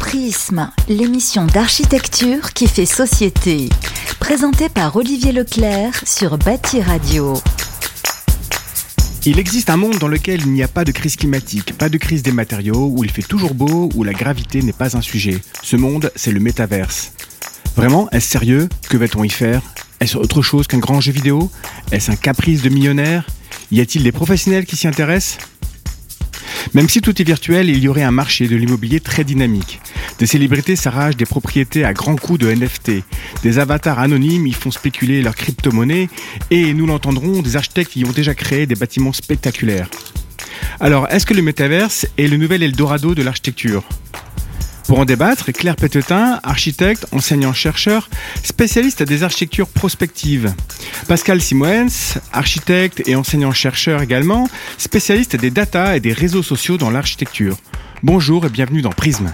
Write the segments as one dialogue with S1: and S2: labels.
S1: Prisme, l'émission d'architecture qui fait société. Présentée par Olivier Leclerc sur Bâti Radio.
S2: Il existe un monde dans lequel il n'y a pas de crise climatique, pas de crise des matériaux, où il fait toujours beau, où la gravité n'est pas un sujet. Ce monde, c'est le métaverse. Vraiment, est-ce sérieux? Que va-t-on y faire? Est-ce autre chose qu'un grand jeu vidéo? Est-ce un caprice de millionnaire? Y a-t-il des professionnels qui s'y intéressent? Même si tout est virtuel, il y aurait un marché de l'immobilier très dynamique. Des célébrités s'arrachent des propriétés à grands coups de NFT. Des avatars anonymes y font spéculer leurs crypto-monnaies et, nous l'entendrons, des architectes y ont déjà créé des bâtiments spectaculaires. Alors, est-ce que le métaverse est le nouvel Eldorado de l'architecture ? Pour en débattre, Claire Pétetin, architecte, enseignant-chercheur, spécialiste des architectures prospectives. Pascal Simoens, architecte et enseignant-chercheur également, spécialiste des data et des réseaux sociaux dans l'architecture. Bonjour et bienvenue dans Prisme.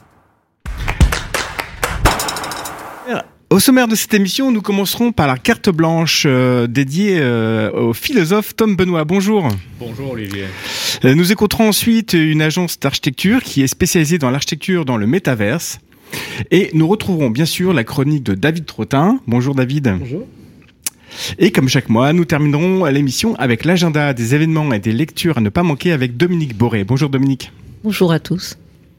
S2: Au sommaire de cette émission, nous commencerons par la carte blanche dédiée au philosophe Tom Benoît. Bonjour.
S3: Bonjour Olivier.
S2: Nous écouterons ensuite une agence d'architecture qui est spécialisée dans l'architecture dans le métaverse. Et nous retrouverons bien sûr la chronique de David Trottin. Bonjour David.
S4: Bonjour.
S2: Et comme chaque mois, nous terminerons l'émission avec l'agenda des événements et des lectures à ne pas manquer avec Dominique Boré. Bonjour Dominique.
S5: Bonjour à tous.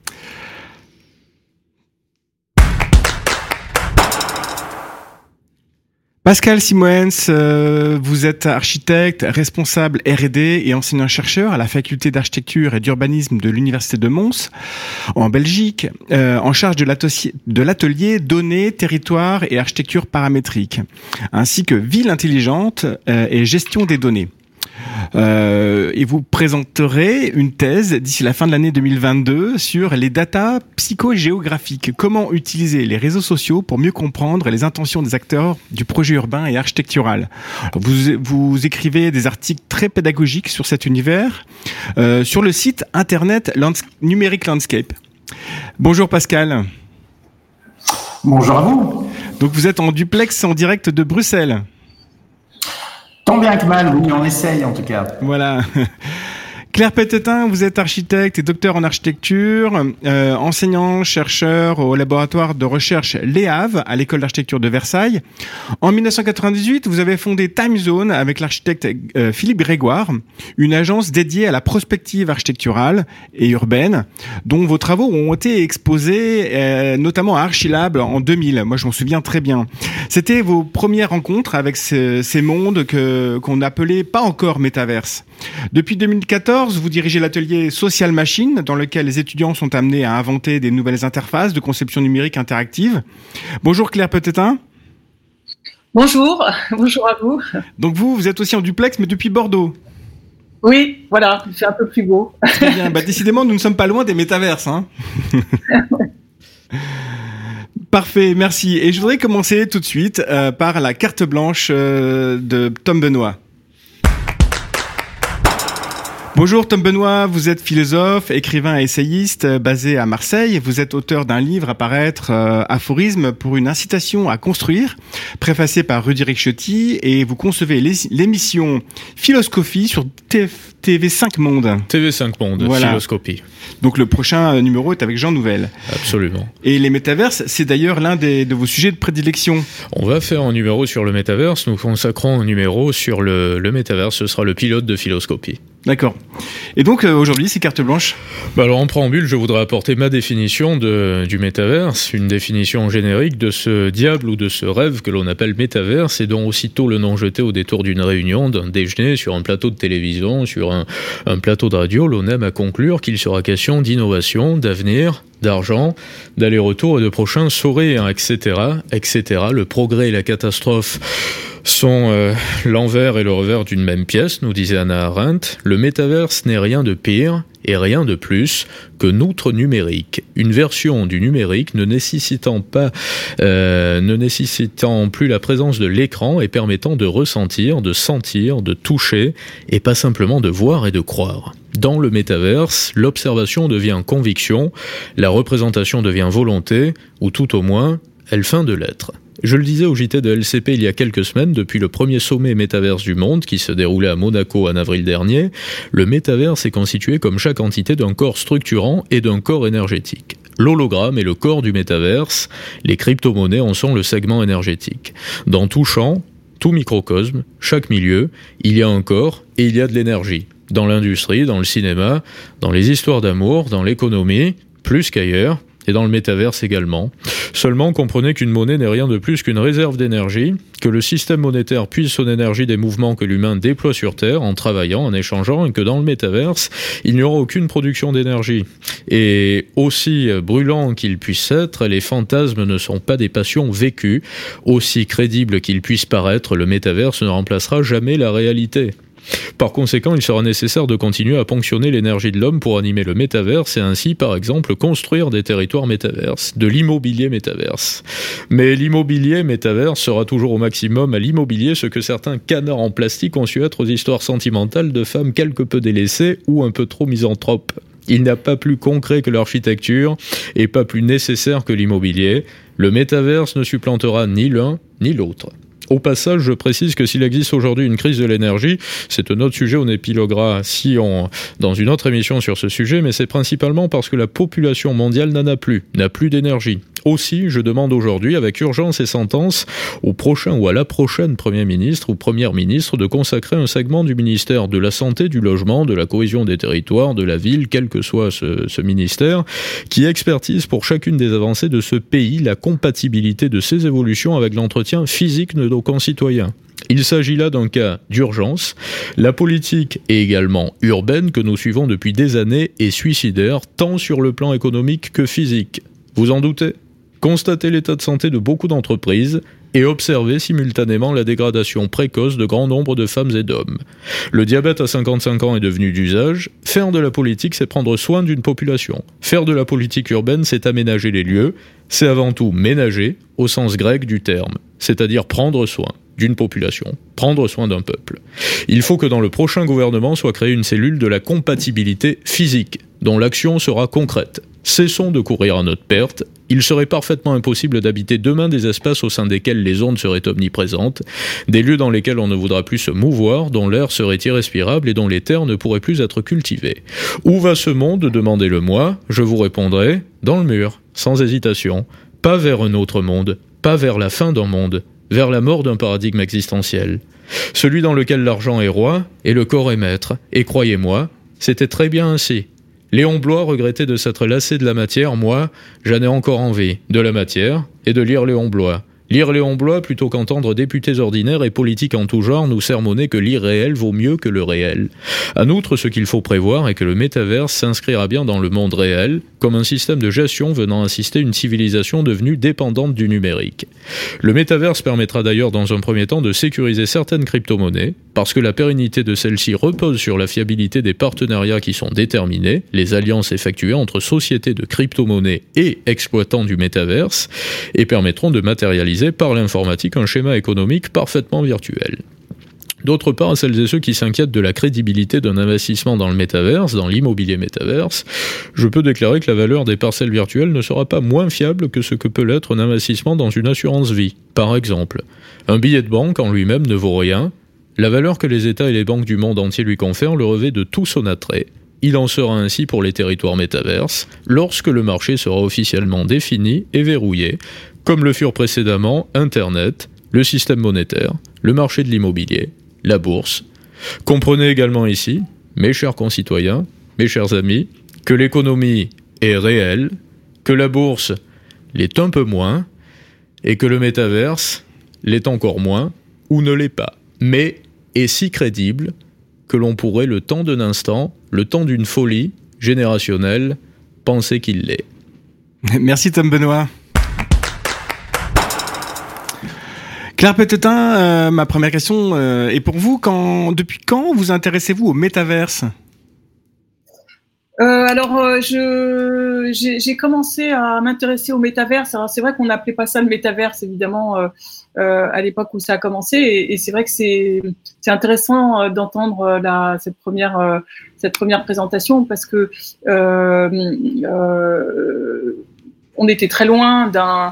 S2: Pascal Simoens, vous êtes architecte, responsable R&D et enseignant-chercheur à la faculté d'architecture et d'urbanisme de l'université de Mons, en Belgique, en charge de l'atelier données, territoire et architecture paramétrique, ainsi que ville intelligente et gestion des données. Et vous présenterez une thèse d'ici la fin de l'année 2022 sur les data psychogéographiques. Comment utiliser les réseaux sociaux pour mieux comprendre les intentions des acteurs du projet urbain et architectural. Vous écrivez des articles très pédagogiques sur cet univers sur le site internet Numérique Landscape. Bonjour Pascal.
S4: Bonjour à vous.
S2: Donc vous êtes en duplex en direct de Bruxelles.
S4: Tant bien que mal, oui, on essaye en tout cas.
S2: Voilà. Claire Pétetin, vous êtes architecte et docteur en architecture, enseignant, chercheur au laboratoire de recherche l'EAV à l'école d'architecture de Versailles. En 1998, vous avez fondé Time Zone avec l'architecte Philippe Grégoire, une agence dédiée à la prospective architecturale et urbaine, dont vos travaux ont été exposés notamment à Archilab en 2000. Moi, je m'en souviens très bien. C'était vos premières rencontres avec ces mondes qu'on n'appelait pas encore métaverse. Depuis 2014, vous dirigez l'atelier Social Machine, dans lequel les étudiants sont amenés à inventer des nouvelles interfaces de conception numérique interactive. Bonjour Claire Pétetin.
S6: Bonjour, bonjour à vous.
S2: Donc vous êtes aussi en duplex, mais depuis Bordeaux.
S6: Oui, voilà, il fait un peu plus beau.
S2: Très bien, décidément, nous ne sommes pas loin des métaverses. Hein. Parfait, merci. Et je voudrais commencer tout de suite par la carte blanche de Tom Benoît. Bonjour Tom Benoît, vous êtes philosophe, écrivain et essayiste basé à Marseille. Vous êtes auteur d'un livre à paraître, Aphorisme pour une incitation à construire, préfacé par Rudy Ricciotti, et vous concevez l'émission Philoscopie sur TV5 Monde.
S3: TV5 Monde, voilà. Philoscopie.
S2: Donc le prochain numéro est avec Jean Nouvel.
S3: Absolument.
S2: Et les métaverses, c'est d'ailleurs l'un de vos sujets de prédilection.
S3: On va faire un numéro sur le métaverse, nous consacrons un numéro sur le métaverse, ce sera le pilote de Philoscopie.
S2: D'accord. Et donc aujourd'hui, c'est carte blanche.
S3: Alors en préambule, je voudrais apporter ma définition du métaverse, une définition générique de ce diable ou de ce rêve que l'on appelle métaverse et dont aussitôt le nom jeté au détour d'une réunion, d'un déjeuner, sur un plateau de télévision, sur un plateau de radio, l'on aime à conclure qu'il sera question d'innovation, d'avenir, d'argent, d'aller-retour et de prochains sourires, etc., etc. Le progrès et la catastrophe sont l'envers et le revers d'une même pièce, nous disait Hannah Arendt. Le métaverse n'est rien de pire et rien de plus qu'un outre numérique, une version du numérique ne nécessitant plus la présence de l'écran et permettant de ressentir, de sentir, de toucher et pas simplement de voir et de croire. Dans le métaverse, l'observation devient conviction, la représentation devient volonté, ou tout au moins, elle feint de l'être. Je le disais au JT de LCP il y a quelques semaines, depuis le premier sommet métaverse du monde qui se déroulait à Monaco en avril dernier, le métaverse est constitué comme chaque entité d'un corps structurant et d'un corps énergétique. L'hologramme est le corps du métaverse, les crypto-monnaies en sont le segment énergétique. Dans tout champ, tout microcosme, chaque milieu, il y a un corps et il y a de l'énergie. Dans l'industrie, dans le cinéma, dans les histoires d'amour, dans l'économie, plus qu'ailleurs, et dans le métaverse également. Seulement, comprenez qu'une monnaie n'est rien de plus qu'une réserve d'énergie, que le système monétaire puise son énergie des mouvements que l'humain déploie sur Terre en travaillant, en échangeant, et que dans le métaverse, il n'y aura aucune production d'énergie. Et aussi brûlant qu'il puisse être, les fantasmes ne sont pas des passions vécues. Aussi crédible qu'il puisse paraître, le métaverse ne remplacera jamais la réalité. Par conséquent, il sera nécessaire de continuer à ponctionner l'énergie de l'homme pour animer le métaverse et ainsi, par exemple, construire des territoires métaverses, de l'immobilier métaverse. Mais l'immobilier métaverse sera toujours au maximum à l'immobilier ce que certains canards en plastique ont su être aux histoires sentimentales de femmes quelque peu délaissées ou un peu trop misanthropes. Il n'y a pas plus concret que l'architecture et pas plus nécessaire que l'immobilier. Le métaverse ne supplantera ni l'un ni l'autre. Au passage, je précise que s'il existe aujourd'hui une crise de l'énergie, c'est un autre sujet, on épiloguera dans une autre émission sur ce sujet, mais c'est principalement parce que la population mondiale n'a plus d'énergie. Aussi, je demande aujourd'hui, avec urgence et sentence, au prochain ou à la prochaine Premier ministre ou Première ministre de consacrer un segment du ministère de la Santé, du Logement, de la Cohésion des Territoires, de la Ville, quel que soit ce ministère, qui expertise pour chacune des avancées de ce pays la compatibilité de ces évolutions avec l'entretien physique de nos concitoyens. Il s'agit là d'un cas d'urgence. La politique et également urbaine que nous suivons depuis des années est suicidaire, tant sur le plan économique que physique. Vous en doutez ? Constatez l'état de santé de beaucoup d'entreprises et observez simultanément la dégradation précoce de grand nombre de femmes et d'hommes. Le diabète à 55 ans est devenu d'usage. Faire de la politique, c'est prendre soin d'une population. Faire de la politique urbaine, c'est aménager les lieux. C'est avant tout ménager, au sens grec du terme, c'est-à-dire prendre soin d'une population, prendre soin d'un peuple. Il faut que dans le prochain gouvernement soit créée une cellule de la compatibilité physique, dont l'action sera concrète. Cessons de courir à notre perte. Il serait parfaitement impossible d'habiter demain des espaces au sein desquels les ondes seraient omniprésentes, des lieux dans lesquels on ne voudra plus se mouvoir, dont l'air serait irrespirable et dont les terres ne pourraient plus être cultivées. Où va ce monde ? Demandez-le-moi. Je vous répondrai, dans le mur, sans hésitation. Pas vers un autre monde, pas vers la fin d'un monde, vers la mort d'un paradigme existentiel. Celui dans lequel l'argent est roi et le corps est maître. Et croyez-moi, c'était très bien ainsi. Léon Bloy regrettait de s'être lassé de la matière. Moi, j'en ai encore envie de la matière et de lire Léon Bloy. Lire Léon Bloy plutôt qu'entendre députés ordinaires et politiques en tout genre nous sermonner que l'irréel vaut mieux que le réel. En outre, ce qu'il faut prévoir est que le métaverse s'inscrira bien dans le monde réel, comme un système de gestion venant assister une civilisation devenue dépendante du numérique. Le métaverse permettra d'ailleurs dans un premier temps de sécuriser certaines crypto-monnaies, parce que la pérennité de celles-ci repose sur la fiabilité des partenariats qui sont déterminés, les alliances effectuées entre sociétés de crypto-monnaies et exploitants du métaverse, et permettront de matérialiser par l'informatique un schéma économique parfaitement virtuel. D'autre part, à celles et ceux qui s'inquiètent de la crédibilité d'un investissement dans le métaverse, dans l'immobilier métaverse, je peux déclarer que la valeur des parcelles virtuelles ne sera pas moins fiable que ce que peut l'être un investissement dans une assurance vie. Par exemple, un billet de banque en lui-même ne vaut rien. La valeur que les États et les banques du monde entier lui confèrent le revêt de tout son attrait. Il en sera ainsi pour les territoires métaverses, lorsque le marché sera officiellement défini et verrouillé, comme le furent précédemment Internet, le système monétaire, le marché de l'immobilier, la bourse. Comprenez également ici, mes chers concitoyens, mes chers amis, que l'économie est réelle, que la bourse l'est un peu moins, et que le métaverse l'est encore moins, ou ne l'est pas, mais est si crédible que l'on pourrait, le temps d'un instant, le temps d'une folie générationnelle, penser qu'il l'est.
S2: Merci Tom Benoît. Claire Pétetin, ma première question est pour vous. Depuis quand vous intéressez-vous au métaverse ?
S6: J'ai commencé à m'intéresser au métaverse. Alors c'est vrai qu'on n'appelait pas ça le métaverse évidemment à l'époque où ça a commencé, et c'est vrai que c'est intéressant d'entendre cette première présentation, parce que on était très loin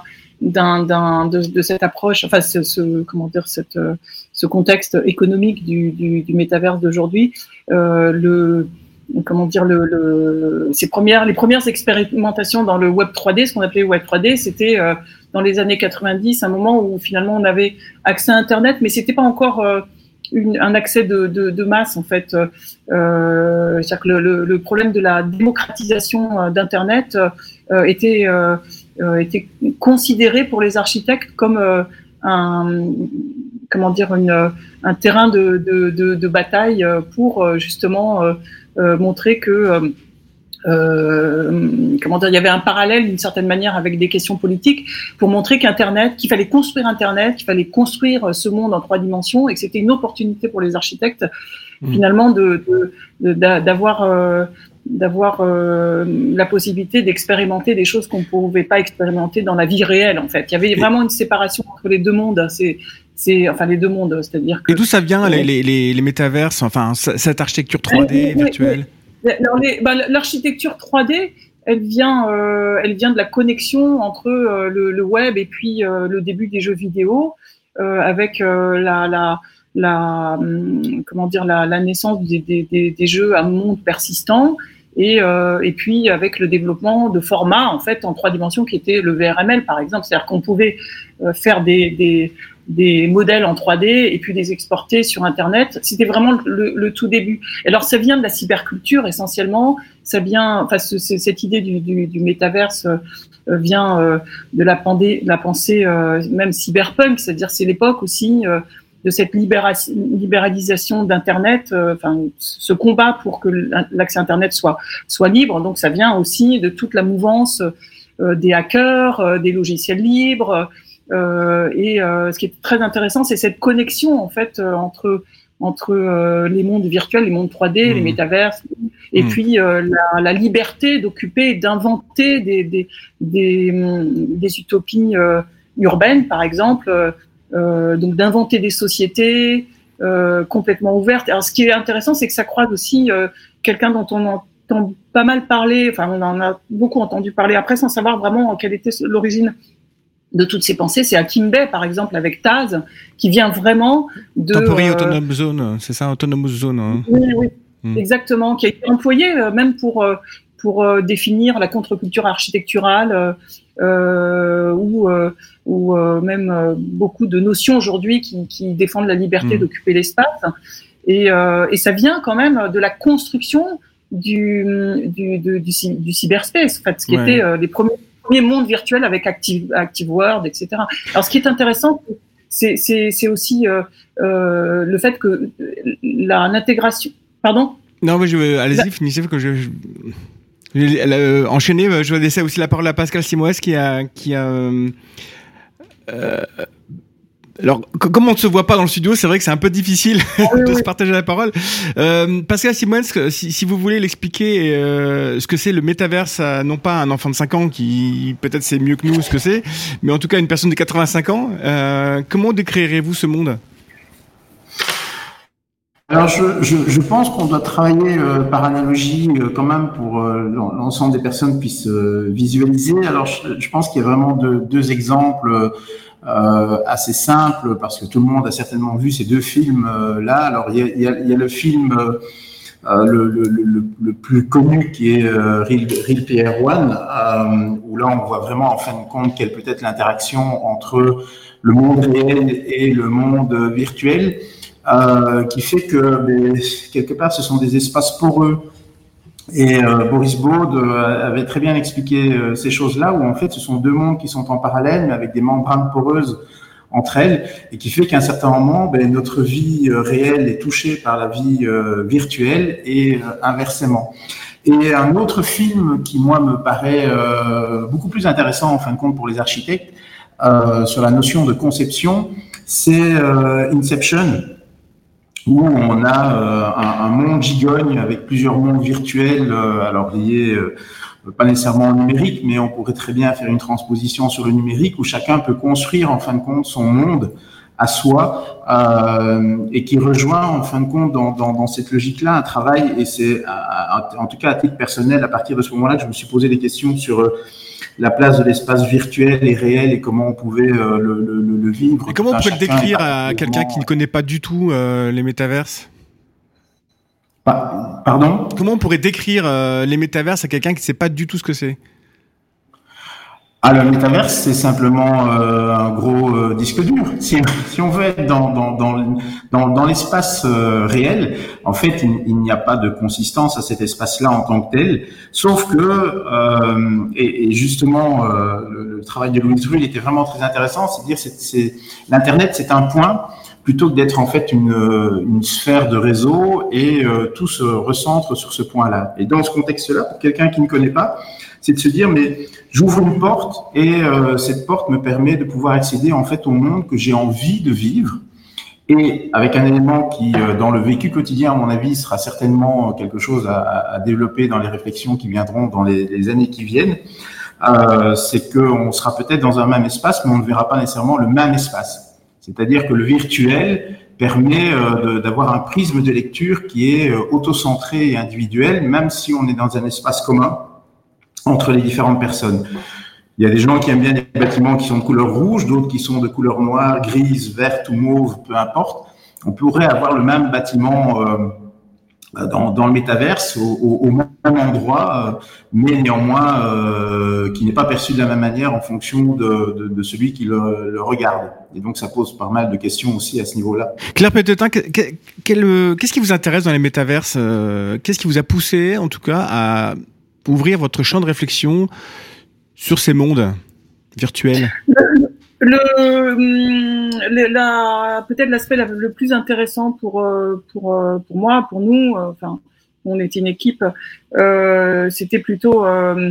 S6: de cette approche, enfin ce contexte économique du métaverse d'aujourd'hui. comment dire, les premières expérimentations dans le web 3D, ce qu'on appelait web 3D, c'était dans les années 90, un moment où finalement on avait accès à Internet, mais c'était pas encore un accès de masse en fait. C'est-à-dire que le problème de la démocratisation d'Internet était considéré pour les architectes comme un terrain de bataille pour justement montrer que il y avait un parallèle d'une certaine manière avec des questions politiques pour montrer qu'il fallait construire Internet, qu'il fallait construire ce monde en 3 dimensions et que c'était une opportunité pour les architectes finalement d'avoir la possibilité d'expérimenter des choses qu'on ne pouvait pas expérimenter dans la vie réelle en fait. Il y avait vraiment une séparation entre les deux mondes. Enfin les deux mondes, c'est-à-dire que.
S2: Et d'où ça vient les métaverses, enfin cette architecture 3D virtuelle?
S6: L'architecture 3D, elle vient de la connexion entre le web et puis le début des jeux vidéo, avec la naissance des jeux à monde persistant et puis avec le développement de formats en fait en 3 dimensions qui était le VRML par exemple, c'est-à-dire qu'on pouvait faire des modèles en 3D et puis les exporter sur Internet. C'était vraiment le tout début. Alors, ça vient de la cyberculture essentiellement. Ça vient, cette idée du métaverse vient de la pensée même cyberpunk, c'est-à-dire c'est l'époque aussi de cette libéralisation d'Internet, ce combat pour que l'accès à Internet soit libre. Donc, ça vient aussi de toute la mouvance des hackers, des logiciels libres. Ce qui est très intéressant, c'est cette connexion en fait entre les mondes virtuels, les mondes 3D, les métaverses, et puis la liberté d'occuper et d'inventer des utopies urbaines, par exemple, donc d'inventer des sociétés complètement ouvertes. Alors, ce qui est intéressant, c'est que ça croise aussi quelqu'un dont on entend pas mal parler, enfin on en a beaucoup entendu parler après, sans savoir vraiment quelle était l'origine de toutes ces pensées. C'est Hakim Bey, par exemple, avec Taz, qui vient vraiment de...
S2: Temporary Autonomous Zone, c'est ça, Autonomous Zone. Hein.
S6: Oui, exactement, qui a été employé même pour définir la contre-culture architecturale ou même beaucoup de notions aujourd'hui qui défendent la liberté d'occuper l'espace. Et ça vient quand même de la construction du cyberspace, en fait, ce qui était les premiers mondes virtuels avec ActiveWorld, etc. Alors, ce qui est intéressant, c'est aussi le fait que l'intégration... Pardon ?
S2: Non, mais allez-y, finissez, que enchaîner. Je vais laisser aussi la parole à Pascal Simoes qui a alors, comme on ne se voit pas dans le studio, c'est vrai que c'est un peu difficile de se partager la parole. Pascal Simoes, si vous voulez l'expliquer, ce que c'est le métaverse, non pas un enfant de 5 ans qui peut-être sait mieux que nous ce que c'est, mais en tout cas une personne de 85 ans, comment décrirez-vous ce monde ?
S4: Alors, je pense qu'on doit travailler par analogie quand même pour l'ensemble des personnes puissent visualiser. Alors, je pense qu'il y a vraiment deux exemples assez simples parce que tout le monde a certainement vu ces 2 films là. Alors, il y a le film le plus connu qui est Ready Player One, où là on voit vraiment en fin de compte quelle peut être l'interaction entre le monde réel et le monde virtuel. Qui fait que quelque part ce sont des espaces poreux et Boris Baud avait très bien expliqué ces choses-là où en fait ce sont 2 mondes qui sont en parallèle mais avec des membranes poreuses entre elles et qui fait qu'à un certain moment notre vie réelle est touchée par la vie virtuelle et inversement. Et un autre film qui moi me paraît beaucoup plus intéressant en fin de compte pour les architectes sur la notion de conception, c'est Inception, où on a un monde gigogne avec plusieurs mondes virtuels, alors liés pas nécessairement au numérique, mais on pourrait très bien faire une transposition sur le numérique où chacun peut construire en fin de compte son monde à soi et qui rejoint en fin de compte dans cette logique-là un travail. Et c'est en tout cas à titre personnel, à partir de ce moment-là, que je me suis posé des questions sur la place de l'espace virtuel et réel et comment on pouvait le vivre.
S2: Et comment on peut le décrire à quelqu'un qui ne connaît pas du tout les métaverses ?
S4: Pardon ?
S2: Comment on pourrait décrire les métaverses à quelqu'un qui ne sait pas du tout ce que c'est ?
S4: Ah, le métaverse, c'est simplement un gros disque dur. Si on veut être dans l'espace réel, en fait, il n'y a pas de consistance à cet espace-là en tant que tel, sauf que et justement le travail de Louise Rull était vraiment très intéressant, c'est-à-dire l'internet, c'est un point plutôt que d'être en fait une sphère de réseau et tout se recentre sur ce point-là. Et dans ce contexte-là, pour quelqu'un qui ne connaît pas, c'est de se dire mais j'ouvre une porte et cette porte me permet de pouvoir accéder en fait au monde que j'ai envie de vivre, et avec un élément qui dans le vécu quotidien à mon avis sera certainement quelque chose à développer dans les réflexions qui viendront dans les années qui viennent, c'est qu'on sera peut-être dans un même espace mais on ne verra pas nécessairement le même espace. C'est-à-dire que le virtuel permet d'avoir un prisme de lecture qui est autocentré et individuel, même si on est dans un espace commun entre les différentes personnes. Il y a des gens qui aiment bien les bâtiments qui sont de couleur rouge, d'autres qui sont de couleur noire, grise, verte ou mauve, peu importe. On pourrait avoir le même bâtiment dans le métaverse au même endroit, mais néanmoins qui n'est pas perçu de la même manière en fonction de celui qui le regarde. Et donc ça pose pas mal de questions aussi à ce niveau-là.
S2: Claire Pétetin, qu'est-ce qui vous intéresse dans les métaverses ? Qu'est-ce qui vous a poussé en tout cas à ouvrir votre champ de réflexion sur ces mondes virtuels ?
S6: Peut-être l'aspect le plus intéressant pour moi, pour nous, enfin, on était une équipe, c'était plutôt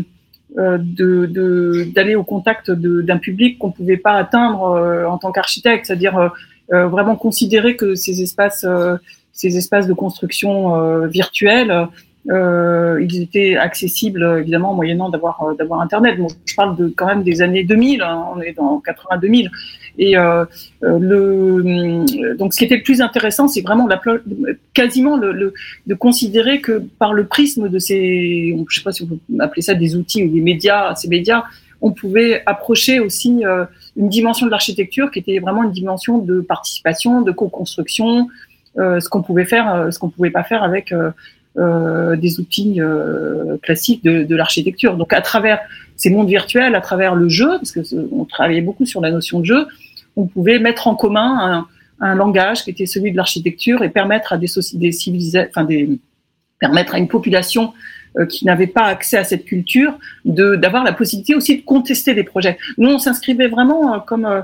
S6: d'aller au contact d'un public qu'on pouvait pas atteindre en tant qu'architecte, c'est-à-dire vraiment considérer que ces espaces de construction virtuelle, ils étaient accessibles évidemment moyennant d'avoir Internet. Bon, je parle quand même des années 2000, hein, on est dans 80-2000. Et donc ce qui était le plus intéressant, c'est vraiment quasiment de considérer que par le prisme de ces, je sais pas si on peut appeler ça des outils ou des médias, ces médias, on pouvait approcher aussi une dimension de l'architecture qui était vraiment une dimension de participation, de co-construction, ce qu'on pouvait faire, ce qu'on pouvait pas faire avec des outils classiques de l'architecture. Donc à travers ces mondes virtuels, à travers le jeu, parce que on travaillait beaucoup sur la notion de jeu, on pouvait mettre en commun un langage qui était celui de l'architecture et permettre à permettre à une population qui n'avait pas accès à cette culture d'avoir la possibilité aussi de contester des projets. Nous, on s'inscrivait vraiment comme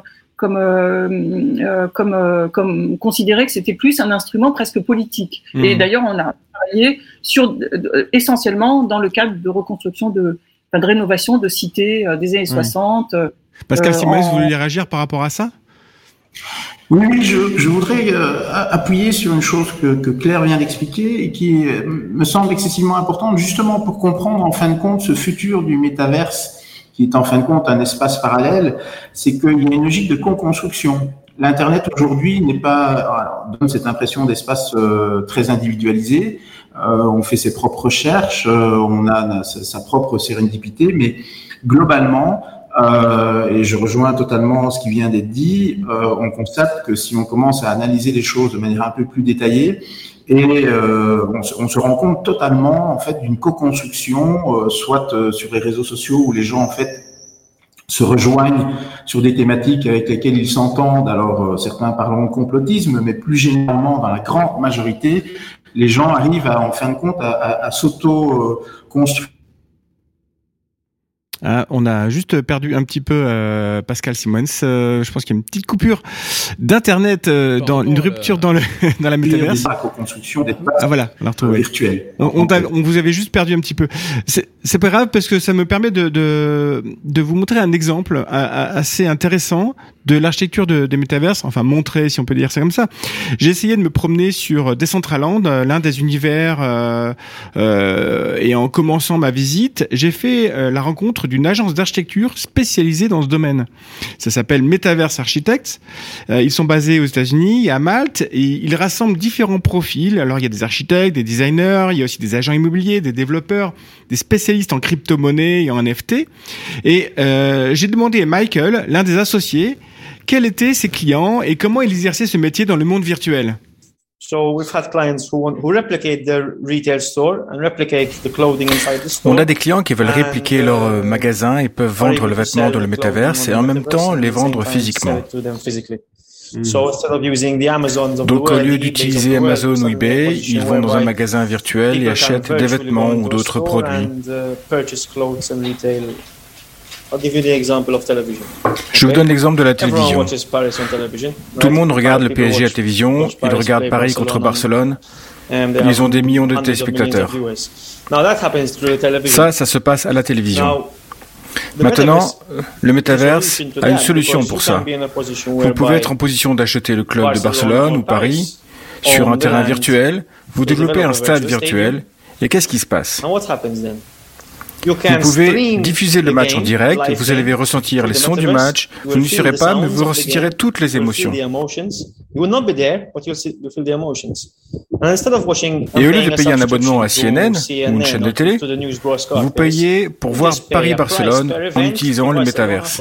S6: considérer que c'était plus un instrument presque politique. Et d'ailleurs, on a travaillé essentiellement dans le cadre de reconstruction de rénovation de cités des années 60.
S2: Pascal Simons, vous voulez réagir par rapport à ça ?
S4: Oui, je voudrais appuyer sur une chose que Claire vient d'expliquer et qui me semble excessivement importante, justement pour comprendre en fin de compte ce futur du métaverse, qui est en fin de compte un espace parallèle, c'est qu'il y a une logique de co-construction. L'Internet aujourd'hui donne cette impression d'espace très individualisé. On fait ses propres recherches, on a sa propre sérendipité, mais globalement, et je rejoins totalement ce qui vient d'être dit, on constate que si on commence à analyser les choses de manière un peu plus détaillée, et on se rend compte totalement en fait d'une co-construction, soit sur les réseaux sociaux où les gens en fait se rejoignent sur des thématiques avec lesquelles ils s'entendent. Alors certains parleront de complotisme, mais plus généralement dans la grande majorité, les gens arrivent en fin de compte à s'auto-construire.
S2: On a juste perdu un petit peu Pascal Simons. Je pense qu'il y a une petite coupure d'internet, une rupture dans la métaverse. Voilà, on l'a retrouvé.
S4: Virtuel.
S2: On vous avait juste perdu un petit peu. C'est pas grave parce que ça me permet de vous montrer un exemple assez intéressant de l'architecture des métaverses. Enfin, montrer si on peut dire ça comme ça. J'ai essayé de me promener sur Decentraland, l'un des univers, et en commençant ma visite, j'ai fait la rencontre d'une agence d'architecture spécialisée dans ce domaine. Ça s'appelle Metaverse Architects. Ils sont basés aux États-Unis, à Malte, et ils rassemblent différents profils. Alors, il y a des architectes, des designers, il y a aussi des agents immobiliers, des développeurs, des spécialistes en crypto-monnaie et en NFT. Et j'ai demandé à Michael, l'un des associés, quels étaient ses clients et comment il exerçait ce métier dans le monde virtuel. On a des clients qui veulent répliquer leur magasin et peuvent vendre le vêtement dans le métaverse et en même temps les vendre physiquement. Donc au lieu d'utiliser Amazon ou eBay, ils vont dans un magasin virtuel et achètent des vêtements ou d'autres produits. Je vous donne l'exemple de la télévision. Tout le monde regarde le PSG à la télévision, ils regardent Paris contre Barcelone, ils ont des millions de téléspectateurs. Ça se passe à la télévision. Maintenant, le métaverse a une solution pour ça. Vous pouvez être en position d'acheter le club de Barcelone ou Paris sur un terrain virtuel, vous développez un stade virtuel, et qu'est-ce qui se passe ? Vous pouvez diffuser le match en direct, vous allez ressentir les sons du match, vous n'y serez pas, mais vous ressentirez toutes les émotions. Et au lieu de payer un abonnement à CNN ou une chaîne de télé, vous payez pour voir Paris-Barcelone en utilisant le métaverse.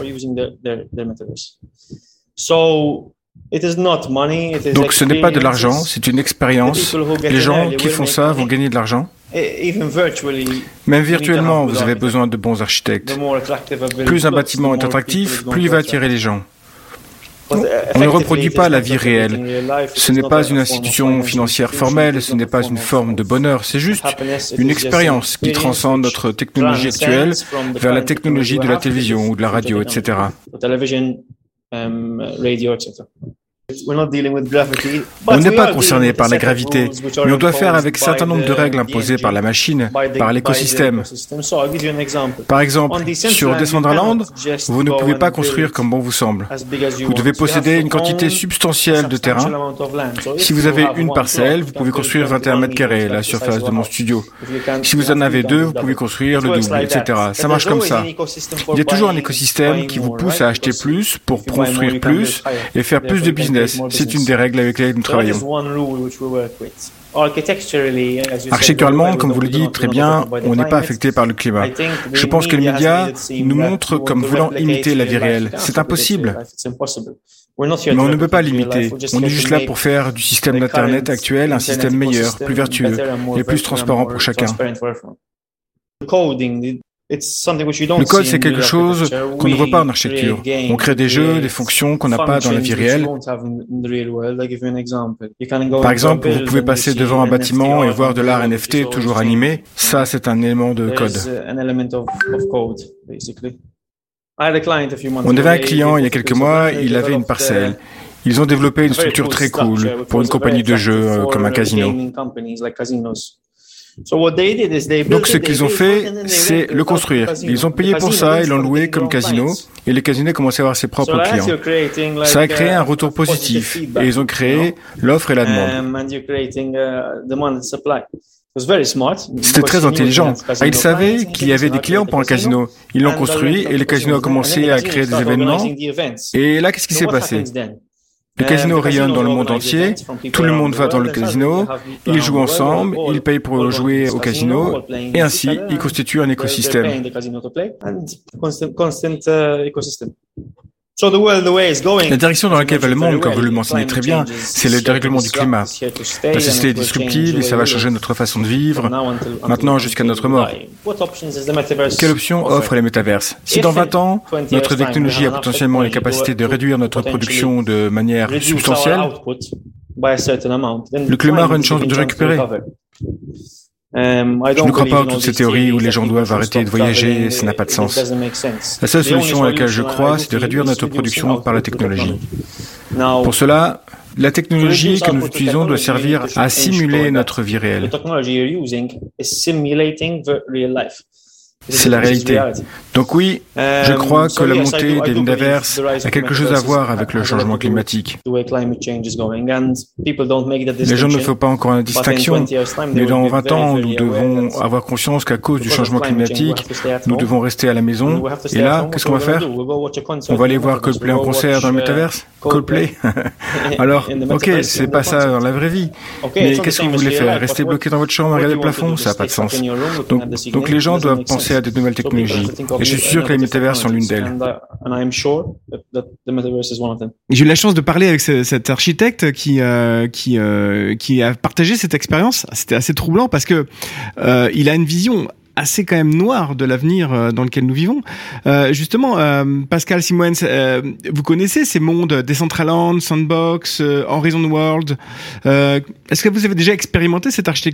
S2: Donc ce n'est pas de l'argent, c'est une expérience. Les gens qui font ça vont gagner de l'argent. Même virtuellement, vous avez besoin de bons architectes. Plus un bâtiment est attractif, plus il va attirer les gens. On ne reproduit pas la vie réelle. Ce n'est pas une institution financière formelle, ce n'est pas une forme de bonheur, c'est juste une expérience qui transcende notre technologie actuelle vers la technologie de la télévision ou de la radio, etc. On n'est pas concerné par la gravité, mais on doit faire avec un certain nombre de règles imposées par la machine, par l'écosystème. Par exemple, sur Decentraland, vous ne pouvez pas construire comme bon vous semble. Vous devez posséder une quantité substantielle de terrain. Si vous avez une parcelle, vous pouvez construire 21 mètres carrés, la surface de mon studio. Si vous en avez deux, vous pouvez construire le double, etc. Ça marche comme ça. Il y a toujours un écosystème qui vous pousse à acheter plus pour construire plus et faire plus de business. C'est une des règles avec lesquelles nous travaillons. Architecturalement, comme vous le dites très bien, on n'est pas affecté par le climat. Je pense que les médias nous montrent comme voulant imiter la vie réelle. C'est impossible. Mais on ne peut pas l'imiter. On est juste là pour faire du système d'Internet actuel un système meilleur, plus vertueux et plus transparent pour chacun. Le code, c'est quelque chose qu'on ne voit pas en architecture. On crée des jeux, des fonctions qu'on n'a pas dans la vie réelle. Par exemple, vous pouvez passer devant un bâtiment et voir de l'art NFT toujours animé. Ça, c'est un élément de code. On avait un client il y a quelques mois, il avait une parcelle. Ils ont développé une structure très cool pour une compagnie de jeux comme un casino. Donc ce qu'ils ont fait, c'est le construire. Ils ont payé pour ça, ils l'ont loué comme casino, et les casinos commençaient à avoir ses propres clients. Ça a créé un retour positif, et ils ont créé l'offre et la demande. C'était très intelligent. Ils savaient qu'il y avait des clients pour un casino. Ils l'ont construit, et le casino a commencé à créer des événements. Et là, qu'est-ce qui s'est passé ? Le casino rayonne dans le monde entier, tout le monde va dans le casino, ils jouent ensemble, ils payent pour jouer au casino, et ainsi, ils constituent un écosystème. La direction dans laquelle va le monde, comme vous le mentionnez très bien, c'est le dérèglement du climat. La société est disruptive et ça va changer notre façon de vivre, maintenant jusqu'à notre mort. Quelle option offre les métaverses ? Si dans 20 ans, notre technologie a potentiellement les capacités de réduire notre production de manière substantielle, le climat aura une chance de récupérer. Je ne crois pas à toutes ces théories où les gens doivent arrêter de voyager, ça n'a pas de sens. La seule solution à laquelle je crois, c'est de réduire notre production par la technologie. Pour cela, la technologie que nous utilisons doit servir à simuler notre vie réelle. C'est la réalité. Donc oui, je crois que la montée des métaverses a quelque chose à voir avec le changement climatique. Les gens ne font pas encore la distinction, mais dans 20 ans, nous devons avoir conscience qu'à cause du changement climatique, nous devons rester à la maison. Et là, qu'est-ce qu'on va faire ? On va aller voir Coldplay en concert dans le métaverse ? Coldplay ? Alors, ok, c'est pas ça dans la vraie vie. Mais qu'est-ce que vous voulez faire ? Rester bloqué dans votre chambre à regarder le plafond ? Ça n'a pas de sens. Donc les gens doivent penser accès à de nouvelles technologies. Et je suis sûr que les métavers sont l'une d'elles. J'ai eu la chance de parler avec cet architecte qui a partagé cette expérience. C'était assez troublant parce que il a une vision assez quand même noire de l'avenir dans lequel nous vivons. Justement, Pascal Simoens, vous connaissez ces mondes Decentraland, Sandbox, Horizon World. Est-ce que vous avez déjà expérimenté cette architecture ?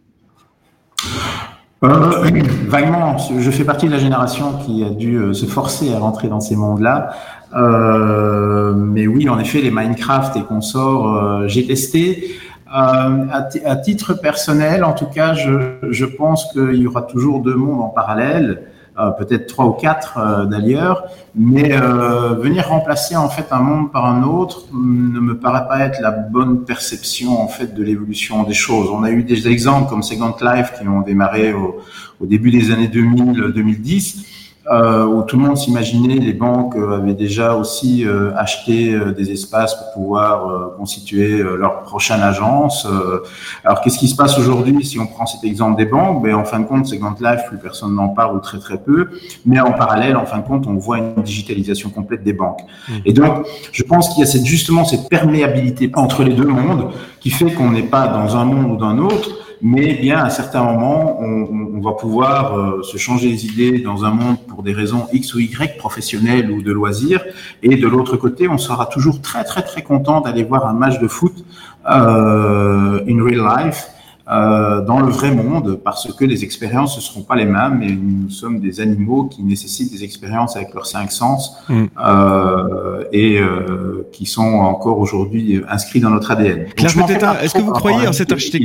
S4: Vaguement, je fais partie de la génération qui a dû se forcer à rentrer dans ces mondes-là. Mais oui, en effet, les Minecraft et consorts, j'ai testé. À titre personnel, en tout cas, je pense qu'il y aura toujours 2 mondes en parallèle, peut-être 3 ou 4 d'ailleurs, mais venir remplacer en fait un monde par un autre ne me paraît pas être la bonne perception en fait de l'évolution des choses. On a eu des exemples comme Second Life qui ont démarré au début des années 2000-2010. Où tout le monde s'imaginait, les banques avaient déjà aussi acheté des espaces pour pouvoir constituer leur prochaine agence. Alors qu'est-ce qui se passe aujourd'hui si on prend cet exemple des banques? En fin de compte, Second Life, plus personne n'en parle ou très très peu, mais en parallèle, en fin de compte, on voit une digitalisation complète des banques. Et donc, je pense qu'il y a justement cette perméabilité entre les 2 mondes qui fait qu'on n'est pas dans un monde ou dans un autre, mais bien à certains moments, on va pouvoir se changer les idées dans un monde pour des raisons X ou Y, professionnelles ou de loisirs, et de l'autre côté, on sera toujours très très très content d'aller voir un match de foot in real life, dans le vrai monde, parce que les expériences ne seront pas les mêmes, et nous sommes des animaux qui nécessitent des expériences avec leurs 5 sens, et qui sont encore aujourd'hui inscrits dans notre ADN.
S2: Claire Pétetin, est-ce que vous croyez en cette architecture ?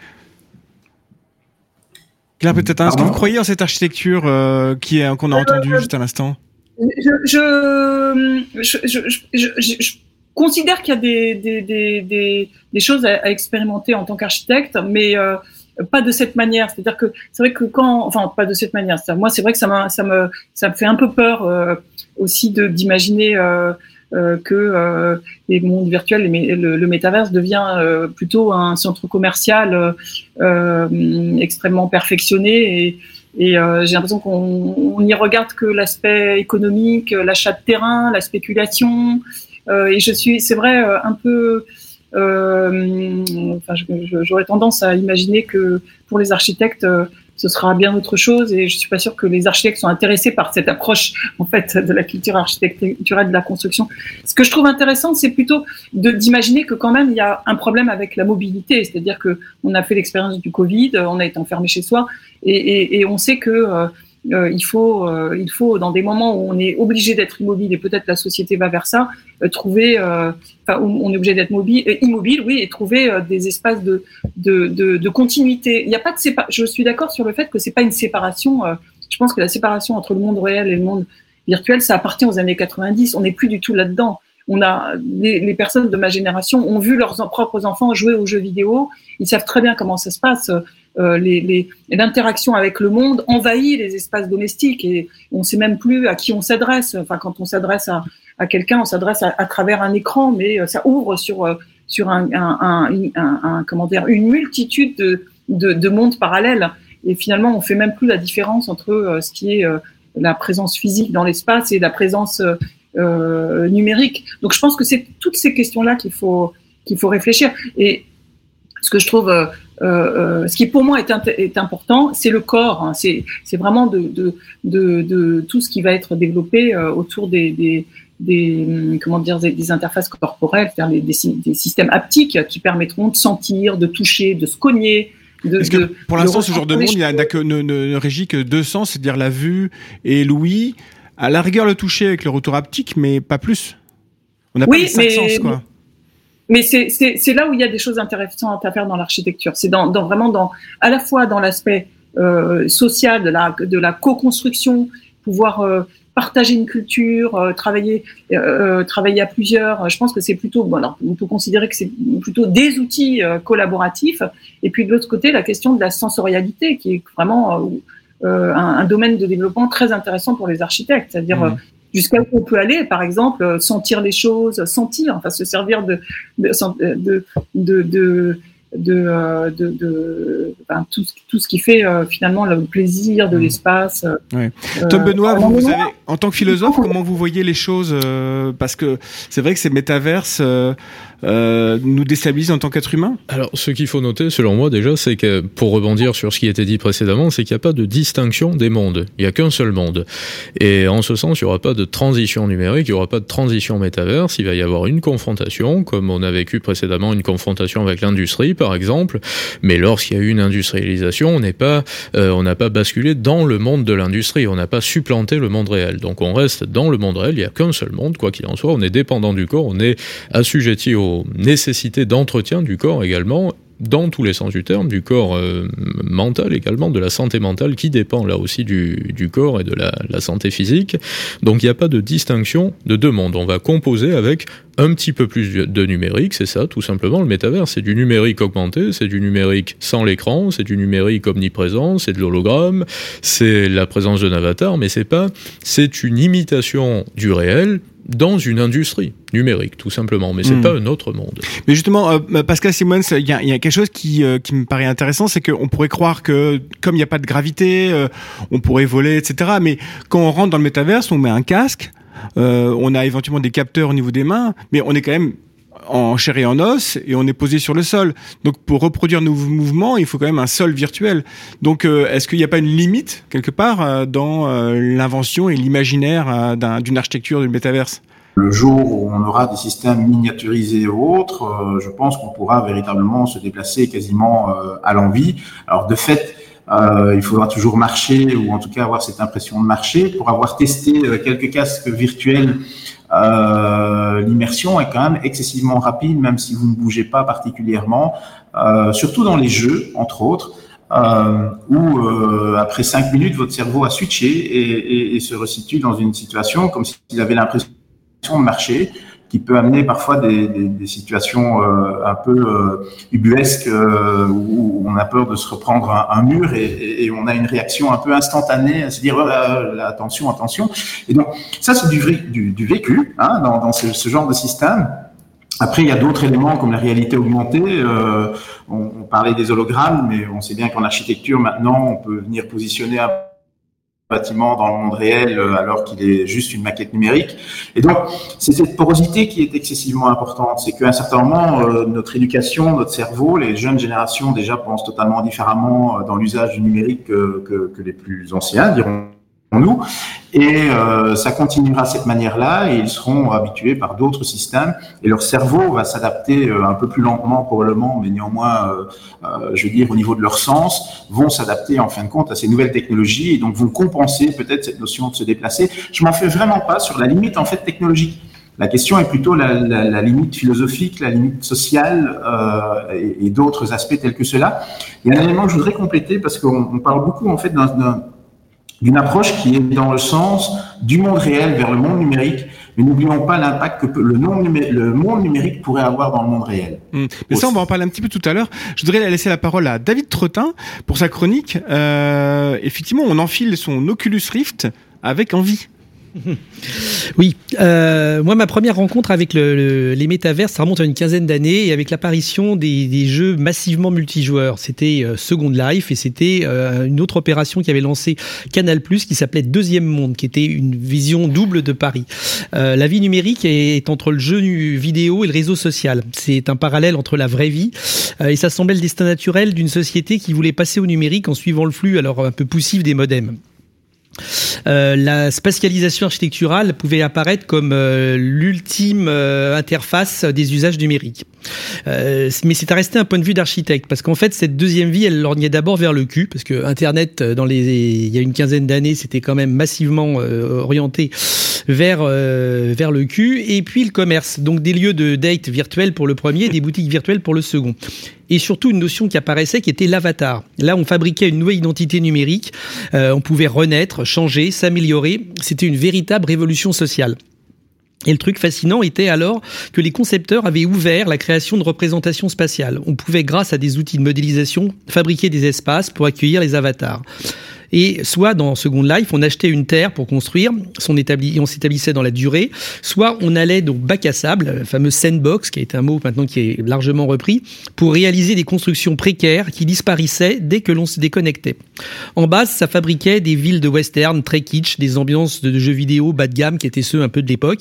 S2: Claire Pétetin, est-ce que vous croyez en cette architecture qu'on a entendue juste à l'instant ?
S6: Je considère qu'il y a des choses à expérimenter en tant qu'architecte, mais pas de cette manière. C'est-à-dire que c'est vrai que pas de cette manière. Moi, c'est vrai que ça me fait un peu peur aussi d'imaginer que les mondes virtuels, le métaverse devient plutôt un centre commercial extrêmement perfectionné et j'ai l'impression qu'on y regarde que l'aspect économique, l'achat de terrain, la spéculation. Et c'est vrai, un peu. J'aurais tendance à imaginer que pour les architectes, ce sera bien autre chose, et je suis pas sûre que les architectes sont intéressés par cette approche en fait de la culture architecturale de la construction. Ce que je trouve intéressant, c'est plutôt d'imaginer que quand même il y a un problème avec la mobilité, c'est-à-dire que on a fait l'expérience du Covid, on a été enfermé chez soi, et on sait que il faut dans des moments où on est obligé d'être immobile, et peut-être la société va vers ça, trouver, où on est obligé d'être immobile, oui, et trouver des espaces de continuité. Il n'y a pas de je suis d'accord sur le fait que c'est pas une séparation. Je pense que la séparation entre le monde réel et le monde virtuel, ça appartient aux années 90. On n'est plus du tout là-dedans. On a les personnes de ma génération ont vu leurs propres enfants jouer aux jeux vidéo. Ils savent très bien comment ça se passe. L'interaction avec le monde envahit les espaces domestiques, et on ne sait même plus à qui on s'adresse. Enfin, quand on s'adresse à quelqu'un, on s'adresse à travers un écran, mais ça ouvre sur une multitude de mondes parallèles. Et finalement, on fait même plus la différence entre ce qui est la présence physique dans l'espace et la présence numérique. Donc, je pense que c'est toutes ces questions-là qu'il faut réfléchir. Et ce que je trouve, ce qui pour moi est important, c'est le corps. Hein. C'est vraiment de tout ce qui va être développé autour des interfaces corporelles, c'est-à-dire des systèmes haptiques qui permettront de sentir, de toucher, de se cogner.
S2: Parce que pour l'instant, ce genre de monde, il ne régit que 2 sens, c'est-à-dire la vue et l'ouïe. À la rigueur, le toucher avec le retour haptique, mais pas plus. On n'a pas les 5 sens, quoi.
S6: Mais c'est là où il y a des choses intéressantes à faire dans l'architecture. C'est vraiment à la fois dans l'aspect social de la co-construction, pouvoir partager une culture, travailler à plusieurs. Je pense que c'est plutôt, on peut considérer que c'est plutôt des outils collaboratifs. Et puis de l'autre côté, la question de la sensorialité, qui est vraiment un domaine de développement très intéressant pour les architectes. C'est-à-dire jusqu'à où on peut aller, par exemple, sentir les choses, se servir tout ce qui fait finalement le plaisir de l'espace.
S2: Ouais. Tom Benoît, vous avez, en tant que philosophe, comment vous voyez les choses parce que c'est vrai que ces métaverses nous déstabilisent en tant qu'être humain.
S3: Alors, ce qu'il faut noter, selon moi, déjà, c'est que, pour rebondir sur ce qui a été dit précédemment, c'est qu'il n'y a pas de distinction des mondes. Il n'y a qu'un seul monde. Et en ce sens, il n'y aura pas de transition numérique, il n'y aura pas de transition métaverse, il va y avoir une confrontation, comme on a vécu précédemment une confrontation avec l'industrie, par exemple. Mais lorsqu'il y a eu une industrialisation, on n'a pas basculé dans le monde de l'industrie, on n'a pas supplanté le monde réel. Donc, on reste dans le monde réel, il n'y a qu'un seul monde, quoi qu'il en soit, on est dépendant du corps, on est assujetti aux nécessité d'entretien du corps également, dans tous les sens du terme, du corps mental également, de la santé mentale qui dépend là aussi du corps et de la santé physique. Donc il n'y a pas de distinction de deux mondes. On va composer avec un petit peu plus de numérique, c'est ça tout simplement le métavers. C'est du numérique augmenté, c'est du numérique sans l'écran, c'est du numérique omniprésent, c'est de l'hologramme, c'est la présence d'un avatar, mais c'est une imitation du réel dans une industrie numérique, tout simplement. Mais c'est pas un autre monde.
S2: Mais justement, Pascal Simons, il y a quelque chose qui me paraît intéressant, c'est qu'on pourrait croire que, comme il n'y a pas de gravité, on pourrait voler, etc. Mais quand on rentre dans le métaverse, on met un casque, on a éventuellement des capteurs au niveau des mains, mais on est quand même en chair et en os et on est posé sur le sol. Donc pour reproduire nos mouvements, il faut quand même un sol virtuel. Donc est-ce qu'il n'y a pas une limite quelque part dans l'invention et l'imaginaire d'une architecture du métaverse ?
S4: Le jour où on aura des systèmes miniaturisés ou autres, je pense qu'on pourra véritablement se déplacer quasiment à l'envie. Alors de fait, il faudra toujours marcher ou en tout cas avoir cette impression de marcher. Pour avoir testé quelques casques virtuels, l'immersion est quand même excessivement rapide, même si vous ne bougez pas particulièrement, surtout dans les jeux, entre autres, où après 5 minutes, votre cerveau a switché et se resitue dans une situation comme s'il avait l'impression de marcher, qui peut amener parfois des situations un peu ubuesques où on a peur de se reprendre un mur et on a une réaction un peu instantanée à se dire attention. Et donc ça c'est du vécu dans ce genre de système. Après, il y a d'autres éléments comme la réalité augmentée. On parlait des hologrammes, mais on sait bien qu'en architecture maintenant, on peut venir positionner un bâtiment dans le monde réel alors qu'il est juste une maquette numérique. Et donc, c'est cette porosité qui est excessivement importante. C'est qu'à un certain moment, notre éducation, notre cerveau, les jeunes générations déjà pensent totalement différemment dans l'usage du numérique que les plus anciens, dirons-nous. Et ça continuera de cette manière-là et ils seront habitués par d'autres systèmes et leur cerveau va s'adapter un peu plus lentement probablement, mais néanmoins, je veux dire, au niveau de leur sens, vont s'adapter en fin de compte à ces nouvelles technologies et donc vont compenser peut-être cette notion de se déplacer. Je m'en fais vraiment pas sur la limite en fait technologique. La question est plutôt la limite philosophique, la limite sociale et d'autres aspects tels que cela. Il y a un élément que je voudrais compléter parce qu'on parle beaucoup en fait d'une approche qui est dans le sens du monde réel vers le monde numérique, mais n'oublions pas l'impact que le monde numérique pourrait avoir dans le monde réel.
S2: Mais ça, on va en parler un petit peu tout à l'heure. Je voudrais laisser la parole à David Trottin pour sa chronique. Effectivement, on enfile son Oculus Rift avec envie.
S5: Oui, moi ma première rencontre avec les métavers, ça remonte à une quinzaine d'années et avec l'apparition des jeux massivement multijoueurs. C'était Second Life et c'était une autre opération qui avait lancé Canal+, qui s'appelait Deuxième Monde, qui était une vision double de Paris. La vie numérique est entre le jeu vidéo et le réseau social. C'est un parallèle entre la vraie vie et ça semblait le destin naturel d'une société qui voulait passer au numérique en suivant le flux alors un peu poussif des modems. La spatialisation architecturale pouvait apparaître comme l'ultime interface des usages numériques. Mais c'est à rester un point de vue d'architecte, parce qu'en fait, cette deuxième vie, elle lorgnait d'abord vers le cul, parce que Internet, il y a une quinzaine d'années, c'était quand même massivement orienté vers le cul, et puis le commerce, donc des lieux de date virtuels pour le premier, des boutiques virtuelles pour le second. Et surtout une notion qui apparaissait qui était l'avatar. Là, on fabriquait une nouvelle identité numérique, on pouvait renaître, changer, s'améliorer. C'était une véritable révolution sociale. Et le truc fascinant était alors que les concepteurs avaient ouvert la création de représentations spatiales. On pouvait, grâce à des outils de modélisation, fabriquer des espaces pour accueillir les avatars. Et soit dans Second Life, on achetait une terre pour construire, on s'établissait dans la durée, soit on allait donc bac à sable, le fameux sandbox, qui est un mot maintenant qui est largement repris, pour réaliser des constructions précaires qui disparaissaient dès que l'on se déconnectait. En base, ça fabriquait des villes de western très kitsch, des ambiances de jeux vidéo bas de gamme qui étaient ceux un peu de l'époque.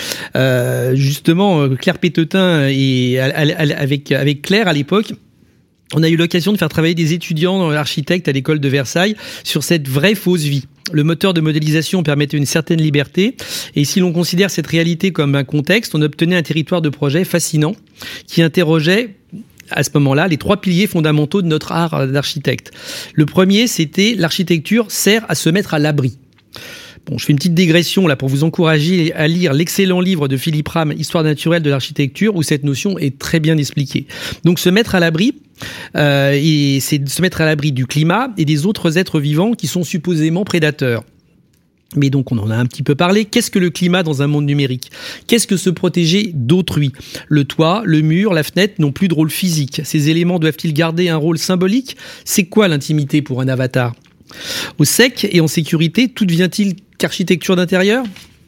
S5: Justement, Claire Pétotin et avec Claire à l'époque, on a eu l'occasion de faire travailler des étudiants architectes à l'école de Versailles sur cette vraie fausse vie. Le moteur de modélisation permettait une certaine liberté, et si l'on considère cette réalité comme un contexte, on obtenait un territoire de projet fascinant qui interrogeait à ce moment-là les 3 piliers fondamentaux de notre art d'architecte. Le premier, c'était l'architecture sert à se mettre à l'abri. Bon, je fais une petite digression là pour vous encourager à lire l'excellent livre de Philippe Ram, Histoire naturelle de l'architecture, où cette notion est très bien expliquée. Donc se mettre à l'abri, et c'est de se mettre à l'abri du climat et des autres êtres vivants qui sont supposément prédateurs. Mais donc on en a un petit peu parlé. Qu'est-ce que le climat dans un monde numérique ? Qu'est-ce que se protéger d'autrui ? Le toit, le mur, la fenêtre n'ont plus de rôle physique. Ces éléments doivent-ils garder un rôle symbolique ? C'est quoi l'intimité pour un avatar ? Au sec et en sécurité, tout devient-il qu'architecture d'intérieur ?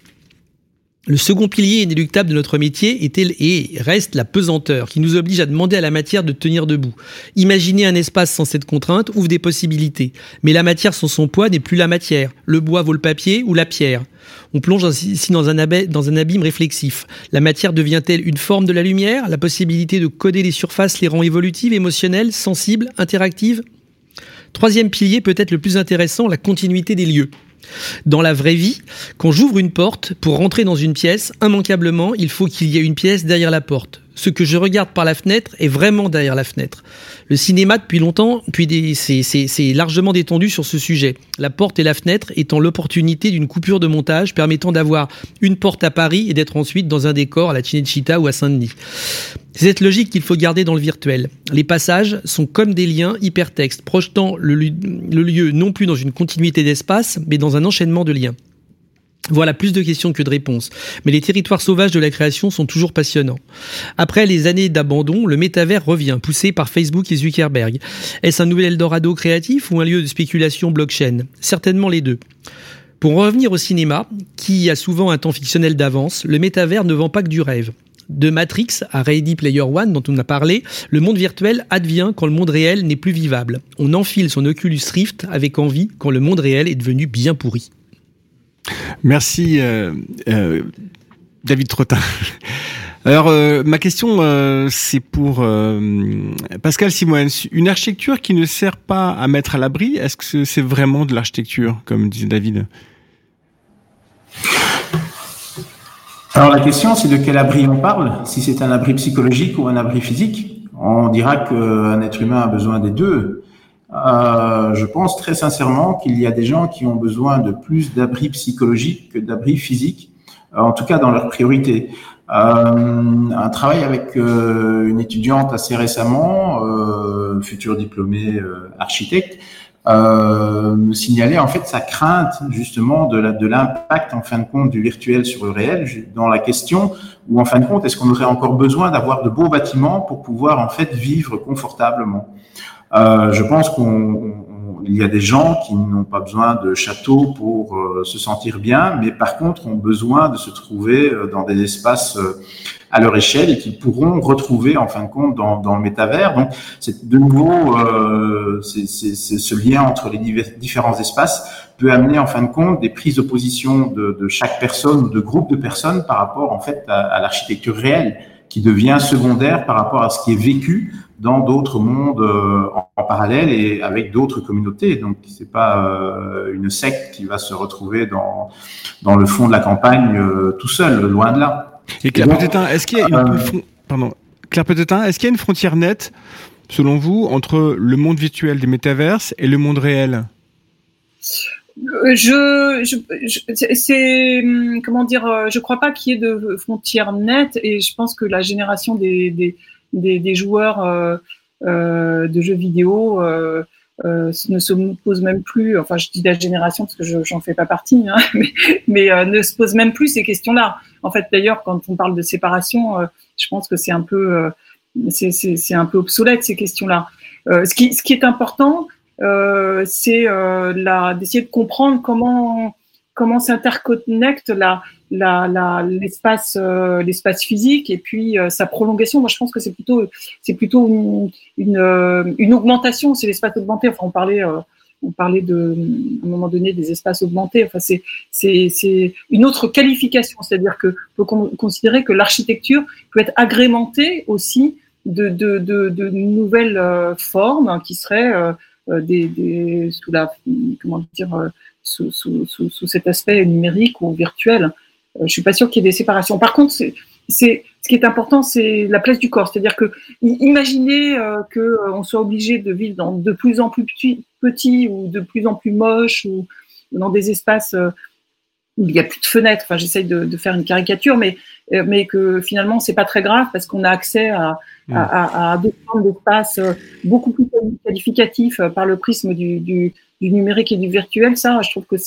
S5: Le second pilier inéluctable de notre métier est et reste la pesanteur, qui nous oblige à demander à la matière de tenir debout. Imaginer un espace sans cette contrainte ouvre des possibilités. Mais la matière sans son poids n'est plus la matière. Le bois vaut le papier ou la pierre. On plonge ici dans un abîme réflexif. La matière devient-elle une forme de la lumière ? La possibilité de coder les surfaces les rend évolutives, émotionnelles, sensibles, interactives ? Troisième pilier, peut-être le plus intéressant, la continuité des lieux. Dans la vraie vie, quand j'ouvre une porte, pour rentrer dans une pièce, immanquablement, il faut qu'il y ait une pièce derrière la porte. Ce que je regarde par la fenêtre est vraiment derrière la fenêtre. Le cinéma, depuis longtemps, c'est largement détendu sur ce sujet. La porte et la fenêtre étant l'opportunité d'une coupure de montage permettant d'avoir une porte à Paris et d'être ensuite dans un décor à la Cinecittà ou à Saint-Denis. C'est cette logique qu'il faut garder dans le virtuel. Les passages sont comme des liens hypertextes, projetant le lieu non plus dans une continuité d'espace, mais dans un enchaînement de liens. Voilà, plus de questions que de réponses. Mais les territoires sauvages de la création sont toujours passionnants. Après les années d'abandon, le métavers revient, poussé par Facebook et Zuckerberg. Est-ce un nouvel Eldorado créatif ou un lieu de spéculation blockchain ? Certainement les deux. Pour revenir au cinéma, qui a souvent un temps fictionnel d'avance, le métavers ne vend pas que du rêve. De Matrix à Ready Player One, dont on a parlé, le monde virtuel advient quand le monde réel n'est plus vivable. On enfile son Oculus Rift avec envie quand le monde réel est devenu bien pourri.
S2: Merci David Trottin. Alors ma question c'est pour Pascal Simoens. Une architecture qui ne sert pas à mettre à l'abri, est-ce que c'est vraiment de l'architecture, comme disait David ?
S4: Alors la question, c'est de quel abri on parle. Si c'est un abri psychologique ou un abri physique, on dira qu'un être humain a besoin des deux. Je pense très sincèrement qu'il y a des gens qui ont besoin de plus d'abris psychologiques que d'abris physiques, en tout cas dans leur priorité. Un travail avec une étudiante assez récemment, future diplômée architecte, me signalait en fait sa crainte justement de l'impact en fin de compte du virtuel sur le réel, dans la question où en fin de compte est-ce qu'on aurait encore besoin d'avoir de beaux bâtiments pour pouvoir en fait vivre confortablement. Je pense qu'il y a des gens qui n'ont pas besoin de châteaux pour se sentir bien, mais par contre ont besoin de se trouver dans des espaces à leur échelle et qu'ils pourront retrouver en fin de compte dans le métavers. Donc, c'est de nouveau ce lien entre les différents espaces peut amener en fin de compte des prises de position de chaque personne ou de groupe de personnes par rapport en fait à l'architecture réelle, qui devient secondaire par rapport à ce qui est vécu dans d'autres mondes en parallèle et avec d'autres communautés. Donc, c'est pas une secte qui va se retrouver dans le fond de la campagne tout seul, loin de là.
S2: Et Claire Pétotin, est-ce qu'il y a une frontière nette, selon vous, entre le monde virtuel des métaverses et le monde réel ?
S6: Je crois pas qu'il y ait de frontières nettes, et je pense que la génération des joueurs de jeux vidéo ne se pose même plus, enfin je dis la génération parce que j'en fais pas partie, hein, mais ne se pose même plus ces questions-là. En fait, d'ailleurs, quand on parle de séparation, je pense que c'est un peu obsolète ces questions-là. Ce qui est important, c'est d'essayer de comprendre comment s'interconnecte l'espace physique et puis sa prolongation. Moi, je pense que c'est plutôt une augmentation. C'est l'espace augmenté. Enfin, on parlait à un moment donné des espaces augmentés. Enfin, c'est une autre qualification. C'est-à-dire que faut considérer que l'architecture peut être agrémentée aussi de nouvelles formes qui seraient sous cet aspect numérique ou virtuel. Je suis pas sûre qu'il y ait des séparations. Par contre, ce qui est important, c'est la place du corps. C'est-à-dire que imaginez que on soit obligé de vivre dans de plus en plus petits ou de plus en plus moches ou dans des espaces où il n'y a plus de fenêtres. Enfin, j'essaye de faire une caricature, mais que finalement c'est pas très grave parce qu'on a accès à d'autres formes d'espace beaucoup plus qualificatifs par le prisme du numérique et du virtuel. Ça, je trouve que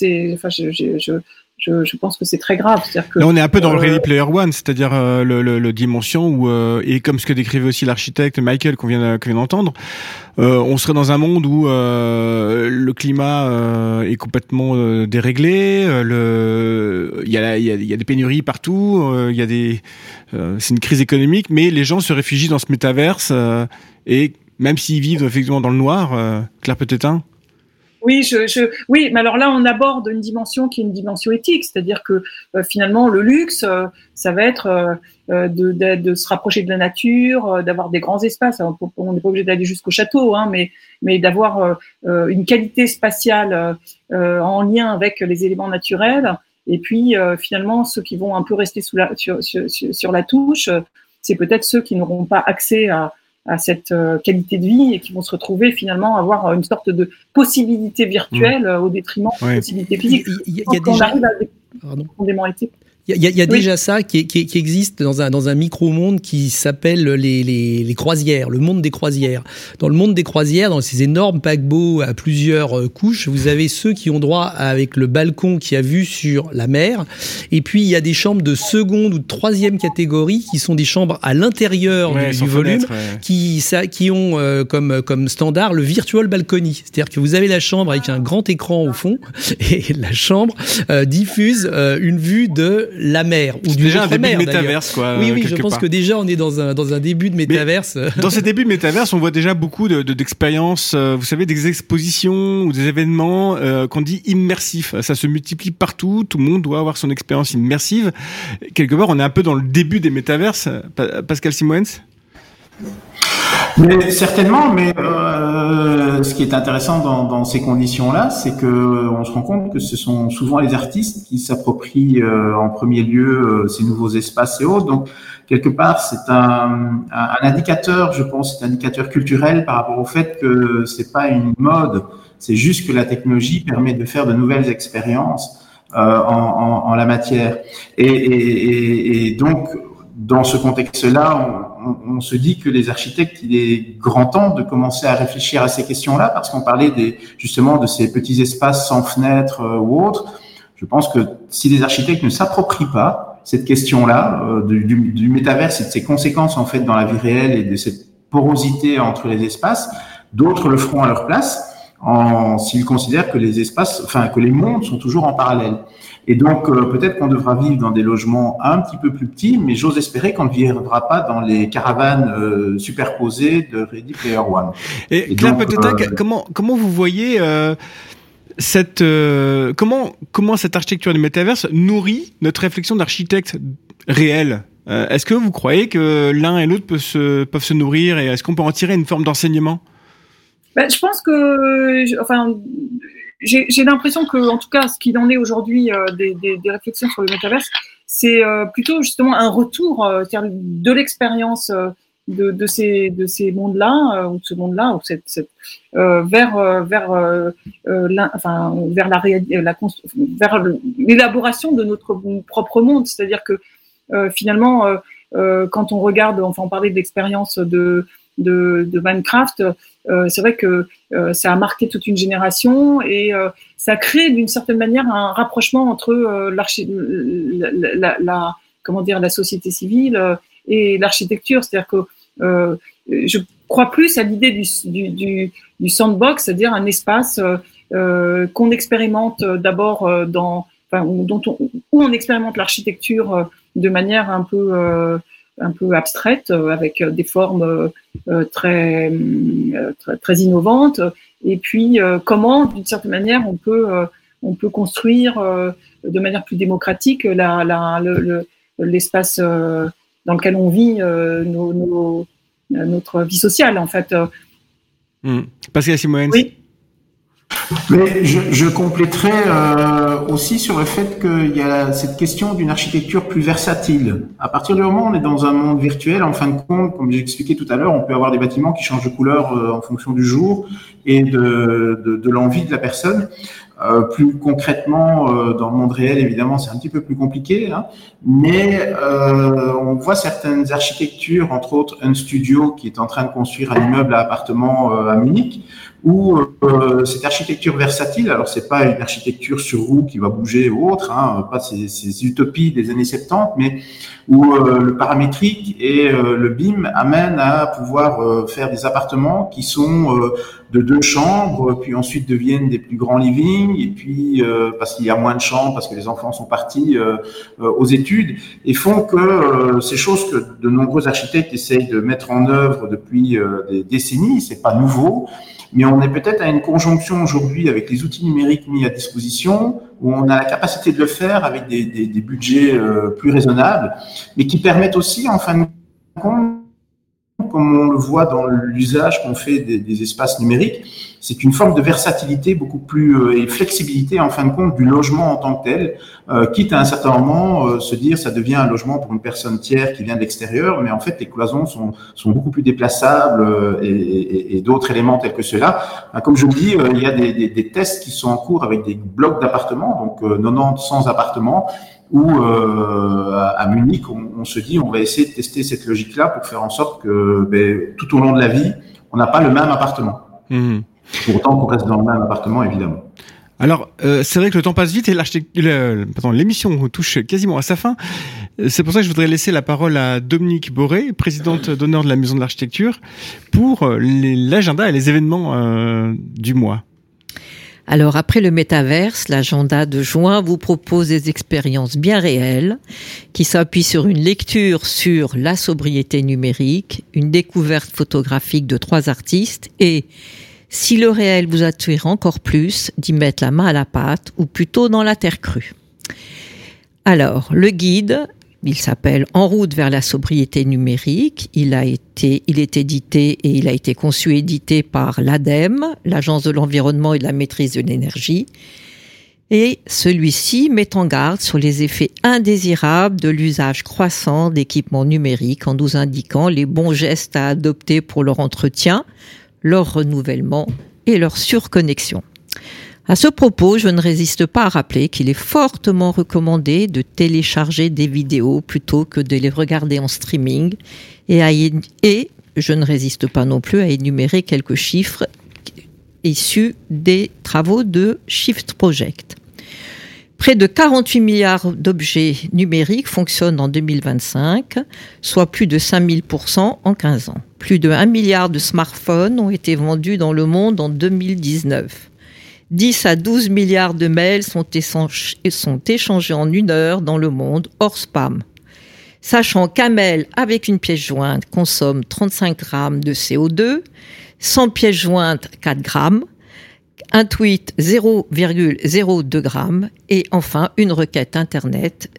S6: je pense que c'est très grave. C'est-à-dire que,
S2: là, on est un peu dans le Ready Player One, c'est-à-dire le dimension où, et comme ce que décrivait aussi l'architecte Michael qu'on vient d'entendre, on serait dans un monde où le climat est complètement déréglé, il y a des pénuries partout, c'est une crise économique, mais les gens se réfugient dans ce métaverse et même s'ils vivent effectivement dans le noir, Claire Petétin.
S6: Oui, oui, mais alors là, on aborde une dimension qui est une dimension éthique, c'est-à-dire que finalement, le luxe, ça va être de se rapprocher de la nature, d'avoir des grands espaces. Alors, on n'est pas obligé d'aller jusqu'au château, hein, mais d'avoir une qualité spatiale en lien avec les éléments naturels. Et puis, finalement, ceux qui vont un peu rester sur la touche, c'est peut-être ceux qui n'auront pas accès à cette qualité de vie et qui vont se retrouver finalement à avoir une sorte de possibilité virtuelle au détriment de possibilités physiques.
S5: Il y a déjà...
S6: arrive à des fondements éthiques.
S5: Il y a déjà ça qui existe dans un micro-monde qui s'appelle les croisières, le monde des croisières. Dans le monde des croisières, dans ces énormes paquebots à plusieurs couches, vous avez ceux qui ont droit avec le balcon qui a vue sur la mer. Et puis, il y a des chambres de seconde ou de troisième catégorie qui sont des chambres à l'intérieur du volume qui ont comme standard le virtual balcony. C'est-à-dire que vous avez la chambre avec un grand écran au fond et la chambre diffuse une vue de la mer ou du
S2: déjà un début de métaverse, quoi.
S5: Oui, je pense que déjà on est dans un début de métaverse.
S2: Mais dans ces débuts de métaverse, on voit déjà beaucoup d'expériences, vous savez, des expositions ou des événements qu'on dit immersifs. Ça se multiplie partout, tout le monde doit avoir son expérience immersive. Quelque part, on est un peu dans le début des métaverses. Pascal Simoens ?
S4: Mais certainement, mais ce qui est intéressant dans ces conditions-là, c'est que on se rend compte que ce sont souvent les artistes qui s'approprient en premier lieu ces nouveaux espaces et autres. Donc quelque part, c'est un indicateur, je pense, c'est un indicateur culturel par rapport au fait que c'est pas une mode, c'est juste que la technologie permet de faire de nouvelles expériences en la matière. Et donc dans ce contexte-là, on se dit que les architectes, il est grand temps de commencer à réfléchir à ces questions-là, parce qu'on parlait justement de ces petits espaces sans fenêtres ou autres. Je pense que si les architectes ne s'approprient pas cette question-là du métaverse et de ses conséquences en fait dans la vie réelle et de cette porosité entre les espaces, d'autres le feront à leur place, s'ils considèrent que que les mondes sont toujours en parallèle. Et donc, peut-être qu'on devra vivre dans des logements un petit peu plus petits, mais j'ose espérer qu'on ne vivra pas dans les caravanes superposées de Ready Player One.
S2: Et Claire, peut-être, comment vous voyez comment cette architecture du métaverse nourrit notre réflexion d'architecte réel? Est-ce que vous croyez que l'un et l'autre peuvent se nourrir, et est-ce qu'on peut en tirer une forme d'enseignement?
S6: Je pense que, j'ai l'impression que, en tout cas, ce qu'il en est aujourd'hui des réflexions sur le métaverse, c'est plutôt justement un retour de l'expérience de ces mondes-là, ou de ce monde-là, ou vers l'élaboration de notre propre monde. C'est-à-dire que finalement, quand on regarde, enfin, on parlait de l'expérience de Minecraft. C'est vrai que ça a marqué toute une génération et ça crée d'une certaine manière un rapprochement entre la société civile et l'architecture. C'est-à-dire que crois plus à l'idée du sandbox, c'est-à-dire un espace qu'on expérimente d'abord où on expérimente l'architecture de manière un peu abstraite, avec des formes très innovantes, et puis comment, d'une certaine manière, on peut construire de manière plus démocratique l'espace dans lequel on vit notre vie sociale, en fait.
S2: Pascal Simoens.
S6: Oui.
S4: Mais je compléterai aussi sur le fait qu'il y a cette question d'une architecture plus versatile. À partir du moment où on est dans un monde virtuel, en fin de compte, comme j'ai expliqué tout à l'heure, on peut avoir des bâtiments qui changent de couleur en fonction du jour et de l'envie de la personne. Plus concrètement, dans le monde réel, évidemment, c'est un petit peu plus compliqué, hein, mais on voit certaines architectures, entre autres un studio qui est en train de construire un immeuble à appartements à Munich, où cette architecture versatile, alors c'est pas une architecture sur roue qui va bouger ou autre, hein, pas ces utopies des années 70, mais où le paramétrique et le BIM amènent à pouvoir faire des appartements qui sont de 2 chambres, puis ensuite deviennent des plus grands livings, et puis parce qu'il y a moins de chambres, parce que les enfants sont partis aux études, et font que ces choses que de nombreux architectes essayent de mettre en œuvre depuis des décennies, c'est pas nouveau. Mais on est peut-être à une conjonction aujourd'hui avec les outils numériques mis à disposition où on a la capacité de le faire avec des budgets plus raisonnables, mais qui permettent aussi, en fin de compte, comme on le voit dans l'usage qu'on fait des espaces numériques, c'est une forme de versatilité beaucoup plus et flexibilité en fin de compte du logement en tant que tel, quitte à un certain moment se dire ça devient un logement pour une personne tiers qui vient de l'extérieur, mais en fait les cloisons sont beaucoup plus déplaçables et d'autres éléments tels que cela. Comme je vous dis, il y a des tests qui sont en cours avec des blocs d'appartements, donc 90-100 appartements, où à Munich, on se dit on va essayer de tester cette logique-là pour faire en sorte que tout au long de la vie, on n'a pas le même appartement. Mmh. Pour autant qu'on reste dans le même appartement, évidemment.
S2: Alors, c'est vrai que le temps passe vite et l'émission touche quasiment à sa fin. C'est pour ça que je voudrais laisser la parole à Dominique Boré, présidente d'honneur de la Maison de l'Architecture, pour l'agenda et les événements du mois.
S7: Alors, après le métaverse, l'agenda de juin vous propose des expériences bien réelles qui s'appuient sur une lecture sur la sobriété numérique, une découverte photographique de 3 artistes et, si le réel vous attire encore plus, d'y mettre la main à la pâte ou plutôt dans la terre crue. Alors, le guide, il s'appelle « En route vers la sobriété numérique ». Il est édité et il a été conçu et édité par l'ADEME, l'Agence de l'environnement et de la maîtrise de l'énergie. Et celui-ci met en garde sur les effets indésirables de l'usage croissant d'équipements numériques en nous indiquant les bons gestes à adopter pour leur entretien, leur renouvellement et leur surconnexion. À ce propos, je ne résiste pas à rappeler qu'il est fortement recommandé de télécharger des vidéos plutôt que de les regarder en streaming et je ne résiste pas non plus à énumérer quelques chiffres issus des travaux de Shift Project. Près de 48 milliards d'objets numériques fonctionnent en 2025, soit plus de 5000% en 15 ans. Plus de 1 milliard de smartphones ont été vendus dans le monde en 2019. 10 à 12 milliards de mails sont échangés en 1 heure dans le monde, hors spam. Sachant qu'un mail avec une pièce jointe consomme 35 grammes de CO2, 100 pièces jointes 4 grammes, un tweet 0,02 grammes et enfin une requête Internet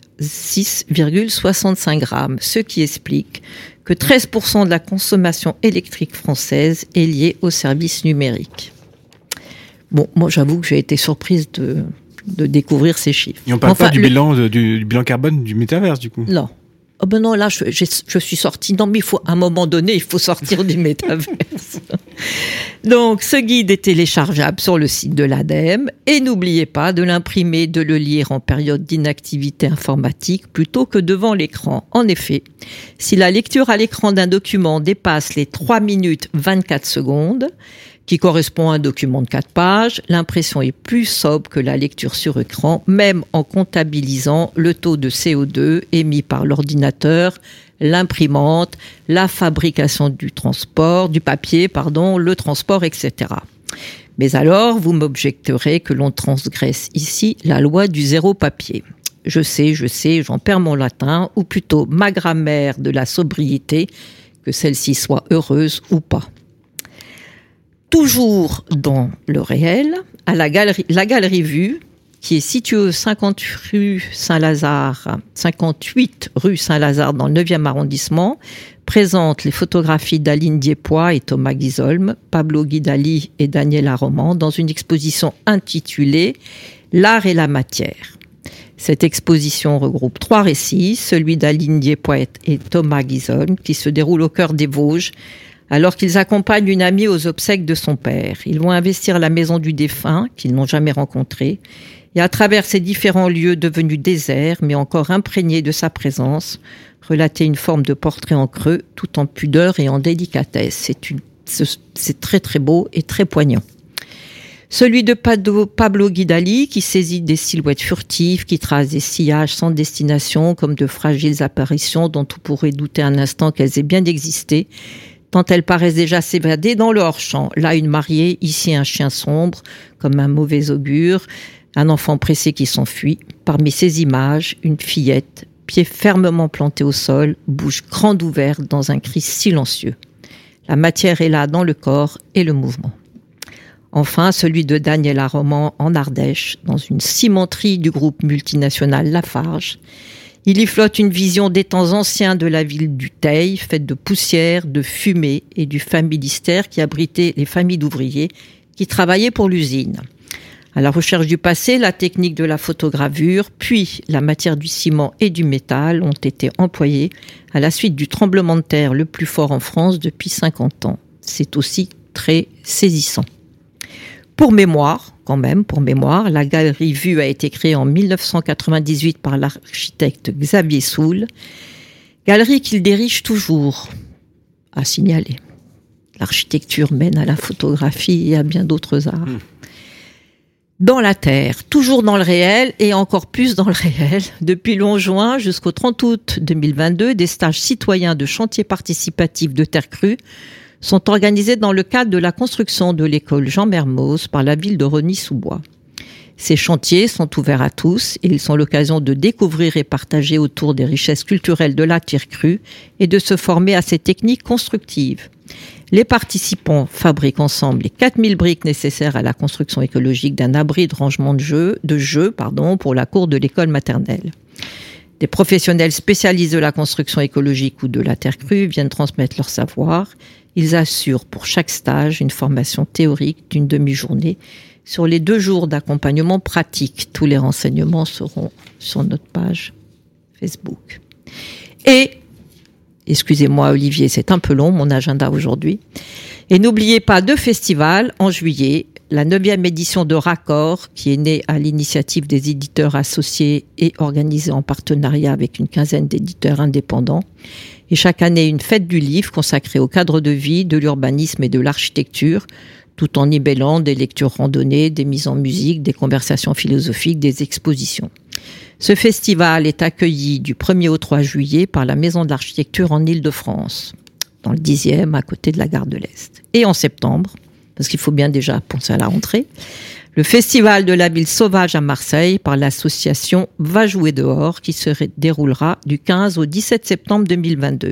S7: 6,65 grammes, ce qui explique que 13% de la consommation électrique française est liée aux services numériques. Bon, moi j'avoue que j'ai été surprise de découvrir ces chiffres.
S2: Et on parle pas du bilan carbone du métaverse du coup.
S7: Non. Oh ben non, là, je suis sortie. Non, mais à un moment donné, il faut sortir du métaverse. Donc, ce guide est téléchargeable sur le site de l'ADEME et n'oubliez pas de l'imprimer, de le lire en période d'inactivité informatique plutôt que devant l'écran. En effet, si la lecture à l'écran d'un document dépasse les 3 minutes 24 secondes, qui correspond à un document de 4 pages, l'impression est plus sobre que la lecture sur écran, même en comptabilisant le taux de CO2 émis par l'ordinateur l'imprimante, la fabrication du papier, le transport, etc. Mais alors, vous m'objecterez que l'on transgresse ici la loi du zéro papier. Je sais, j'en perds mon latin, ou plutôt ma grammaire de la sobriété, que celle-ci soit heureuse ou pas. Toujours dans le réel, à la Galerie Vue, qui est située au 58 rue Saint-Lazare dans le 9e arrondissement, présente les photographies d'Aline Diepois et Thomas Guisolme, Pablo Guidali et Daniela Roman dans une exposition intitulée « L'art et la matière ». Cette exposition regroupe 3 récits, celui d'Aline Diepois et Thomas Guisolme, qui se déroule au cœur des Vosges, alors qu'ils accompagnent une amie aux obsèques de son père. Ils vont investir la maison du défunt, qu'ils n'ont jamais rencontré, et à travers ces différents lieux devenus déserts, mais encore imprégnés de sa présence, relater une forme de portrait en creux, tout en pudeur et en délicatesse. C'est très très beau et très poignant. Celui de Pablo Guidali, qui saisit des silhouettes furtives, qui trace des sillages sans destination, comme de fragiles apparitions dont on pourrait douter un instant qu'elles aient bien existé, tant elles paraissent déjà s'évader dans le hors-champ. Là, une mariée, ici un chien sombre, comme un mauvais augure, un enfant pressé qui s'enfuit. Parmi ces images, une fillette, pieds fermement plantés au sol, bouche grande ouverte dans un cri silencieux. La matière est là dans le corps et le mouvement. Enfin, celui de Daniela Roman en Ardèche, dans une cimenterie du groupe multinational Lafarge. Il y flotte une vision des temps anciens de la ville du Teil, faite de poussière, de fumée et du familistère qui abritait les familles d'ouvriers qui travaillaient pour l'usine. À la recherche du passé, la technique de la photogravure, puis la matière du ciment et du métal ont été employées à la suite du tremblement de terre le plus fort en France depuis 50 ans. C'est aussi très saisissant. Pour mémoire, la Galerie Vue a été créée en 1998 par l'architecte Xavier Soule, galerie qu'il dirige toujours, à signaler. L'architecture mène à la photographie et à bien d'autres arts. Dans la terre, toujours dans le réel et encore plus dans le réel, depuis le 11 juin jusqu'au 30 août 2022, des stages citoyens de chantier participatif de terre crue sont organisés dans le cadre de la construction de l'école Jean Mermoz par la ville de Rosny-sous-Bois. Ces chantiers sont ouverts à tous et ils sont l'occasion de découvrir et partager autour des richesses culturelles de la terre crue et de se former à ces techniques constructives. Les participants fabriquent ensemble les 4000 briques nécessaires à la construction écologique d'un abri de rangement de jeux pour la cour de l'école maternelle. Des professionnels spécialistes de la construction écologique ou de la terre crue viennent transmettre leur savoir. Ils assurent pour chaque stage une formation théorique d'une demi-journée sur les 2 jours d'accompagnement pratique. Tous les renseignements seront sur notre page Facebook. Et, excusez-moi Olivier, c'est un peu long mon agenda aujourd'hui. Et n'oubliez pas 2 festivals en juillet. La 9e édition de Raccord, qui est née à l'initiative des éditeurs associés et organisée en partenariat avec une quinzaine d'éditeurs indépendants. Et chaque année, une fête du livre consacrée au cadre de vie, de l'urbanisme et de l'architecture, tout en y mêlant des lectures randonnées, des mises en musique, des conversations philosophiques, des expositions. Ce festival est accueilli du 1er au 3 juillet par la Maison de l'Architecture en Île-de-France, dans le 10e, à côté de la gare de l'Est. Et en septembre, parce qu'il faut bien déjà penser à la rentrée, le Festival de la ville sauvage à Marseille par l'association Va jouer dehors qui se déroulera du 15 au 17 septembre 2022.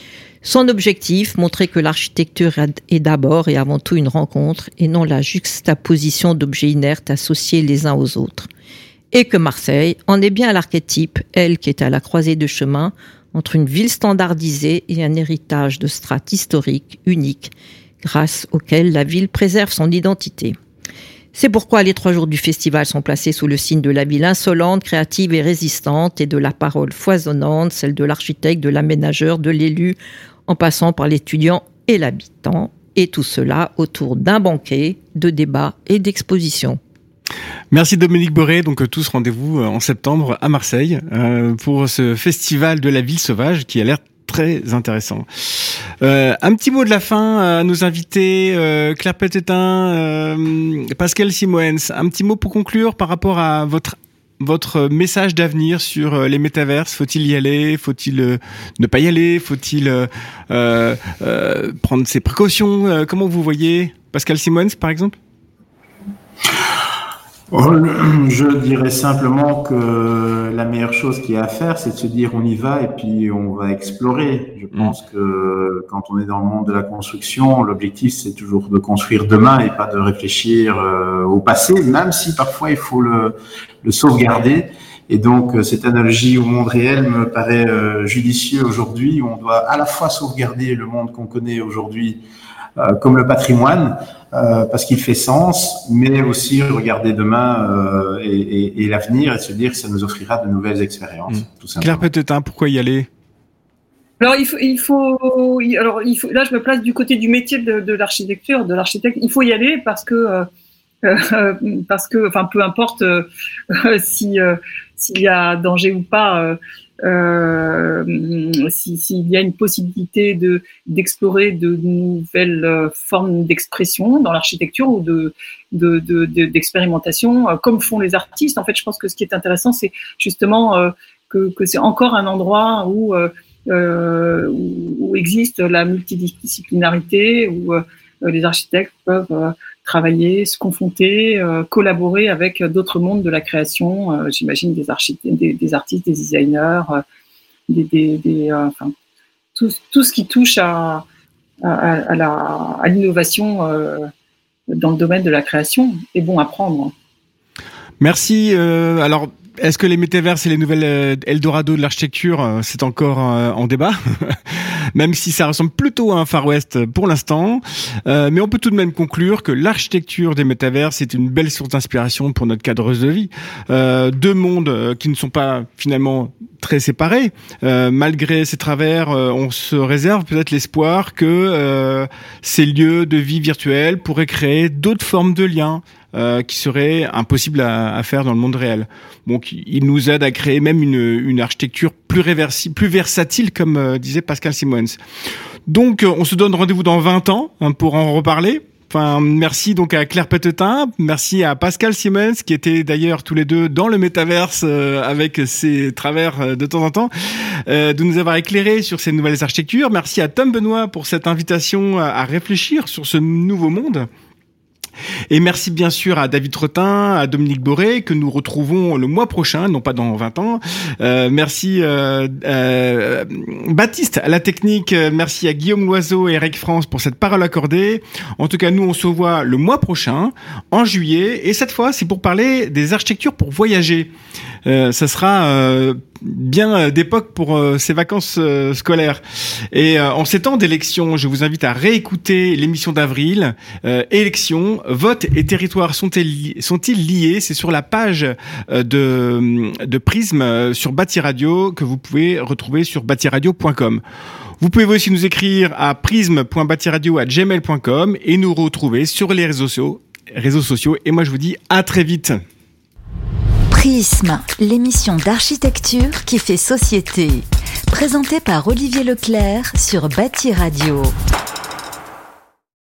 S7: Son objectif, montrer que l'architecture est d'abord et avant tout une rencontre et non la juxtaposition d'objets inertes associés les uns aux autres. Et que Marseille en est bien à l'archétype, elle qui est à la croisée de chemin entre une ville standardisée et un héritage de strates historiques uniques grâce auquel la ville préserve son identité. C'est pourquoi les 3 jours du festival sont placés sous le signe de la ville insolente, créative et résistante et de la parole foisonnante, celle de l'architecte, de l'aménageur, de l'élu, en passant par l'étudiant et l'habitant. Et tout cela autour d'un banquet, de débats et d'expositions.
S2: Merci Dominique Boré. Donc tous rendez-vous en septembre à Marseille pour ce festival de la ville sauvage qui a l'air très intéressant. Un petit mot de la fin à nos invités, Claire Pétetin, Pascal Simoens. Un petit mot pour conclure par rapport à votre votre message d'avenir sur les métaverses? Faut-il y aller? Faut-il ne pas y aller? Faut-il prendre ses précautions? Comment vous voyez Pascal Simons, par exemple?
S4: Je dirais simplement que la meilleure chose qu'il y a à faire, c'est de se dire on y va et puis on va explorer. Je pense que quand on est dans le monde de la construction, l'objectif c'est toujours de construire demain et pas de réfléchir au passé, même si parfois il faut le sauvegarder. Et donc cette analogie au monde réel me paraît judicieuse aujourd'hui. On doit à la fois sauvegarder le monde qu'on connaît aujourd'hui comme le patrimoine, parce qu'il fait sens, mais aussi regarder demain et l'avenir et se dire que ça nous offrira de nouvelles expériences. Tout simplement.
S2: Claire Petetin, pourquoi y aller?
S6: Alors il faut. Là, je me place du côté du métier de l'architecture, de l'architecte. Il faut y aller parce que, peu importe s'il y a danger ou pas. S'il y a une possibilité d'explorer de nouvelles formes d'expression dans l'architecture ou d'expérimentation, comme font les artistes. En fait, je pense que ce qui est intéressant, c'est justement que c'est encore un endroit où existe la multidisciplinarité, où les architectes peuvent travailler, se confronter, collaborer avec d'autres mondes de la création. J'imagine des artistes, des designers, tout ce qui touche à l'innovation dans le domaine de la création est bon à prendre.
S2: Merci. Alors, est-ce que les métaverses et les nouvelles Eldorado de l'architecture, c'est encore en débat, même si ça ressemble plutôt à un Far West pour l'instant. Mais on peut tout de même conclure que l'architecture des métaverses est une belle source d'inspiration pour notre cadre de vie. Deux mondes qui ne sont pas finalement très séparés. Malgré ces travers, on se réserve peut-être l'espoir que ces lieux de vie virtuels pourraient créer d'autres formes de liens qui seraient impossibles à faire dans le monde réel. Donc, il nous aide à créer même une architecture plus versatile, comme disait Pascal Simons. Donc, on se donne rendez-vous dans 20 ans pour en reparler. Enfin, merci donc à Claire Petetin, merci à Pascal Simons, qui étaient d'ailleurs tous les deux dans le métaverse avec ses travers de temps en temps, de nous avoir éclairé sur ces nouvelles architectures. Merci à Tom Benoît pour cette invitation à réfléchir sur ce nouveau monde. Et merci bien sûr à David Trottin, à Dominique Boré, que nous retrouvons le mois prochain, non pas dans 20 ans. Merci Baptiste à la technique, merci à Guillaume Loiseau et Eric France pour cette parole accordée. En tout cas, nous on se voit le mois prochain, en juillet, et cette fois c'est pour parler des architectures pour voyager. Ça sera bien d'époque pour ces vacances scolaires. Et en ces temps d'élection, je vous invite à réécouter l'émission d'avril, élections, vote et territoire sont-ils liés? C'est sur la page de Prisme sur Bâti Radio que vous pouvez retrouver sur batiradio.com. Vous pouvez aussi nous écrire à prisme.batiradio@gmail.com et nous retrouver sur les réseaux sociaux. Et moi, je vous dis à très vite.
S1: Prisme, l'émission d'architecture qui fait société. Présentée par Olivier Leclerc sur Bâti Radio.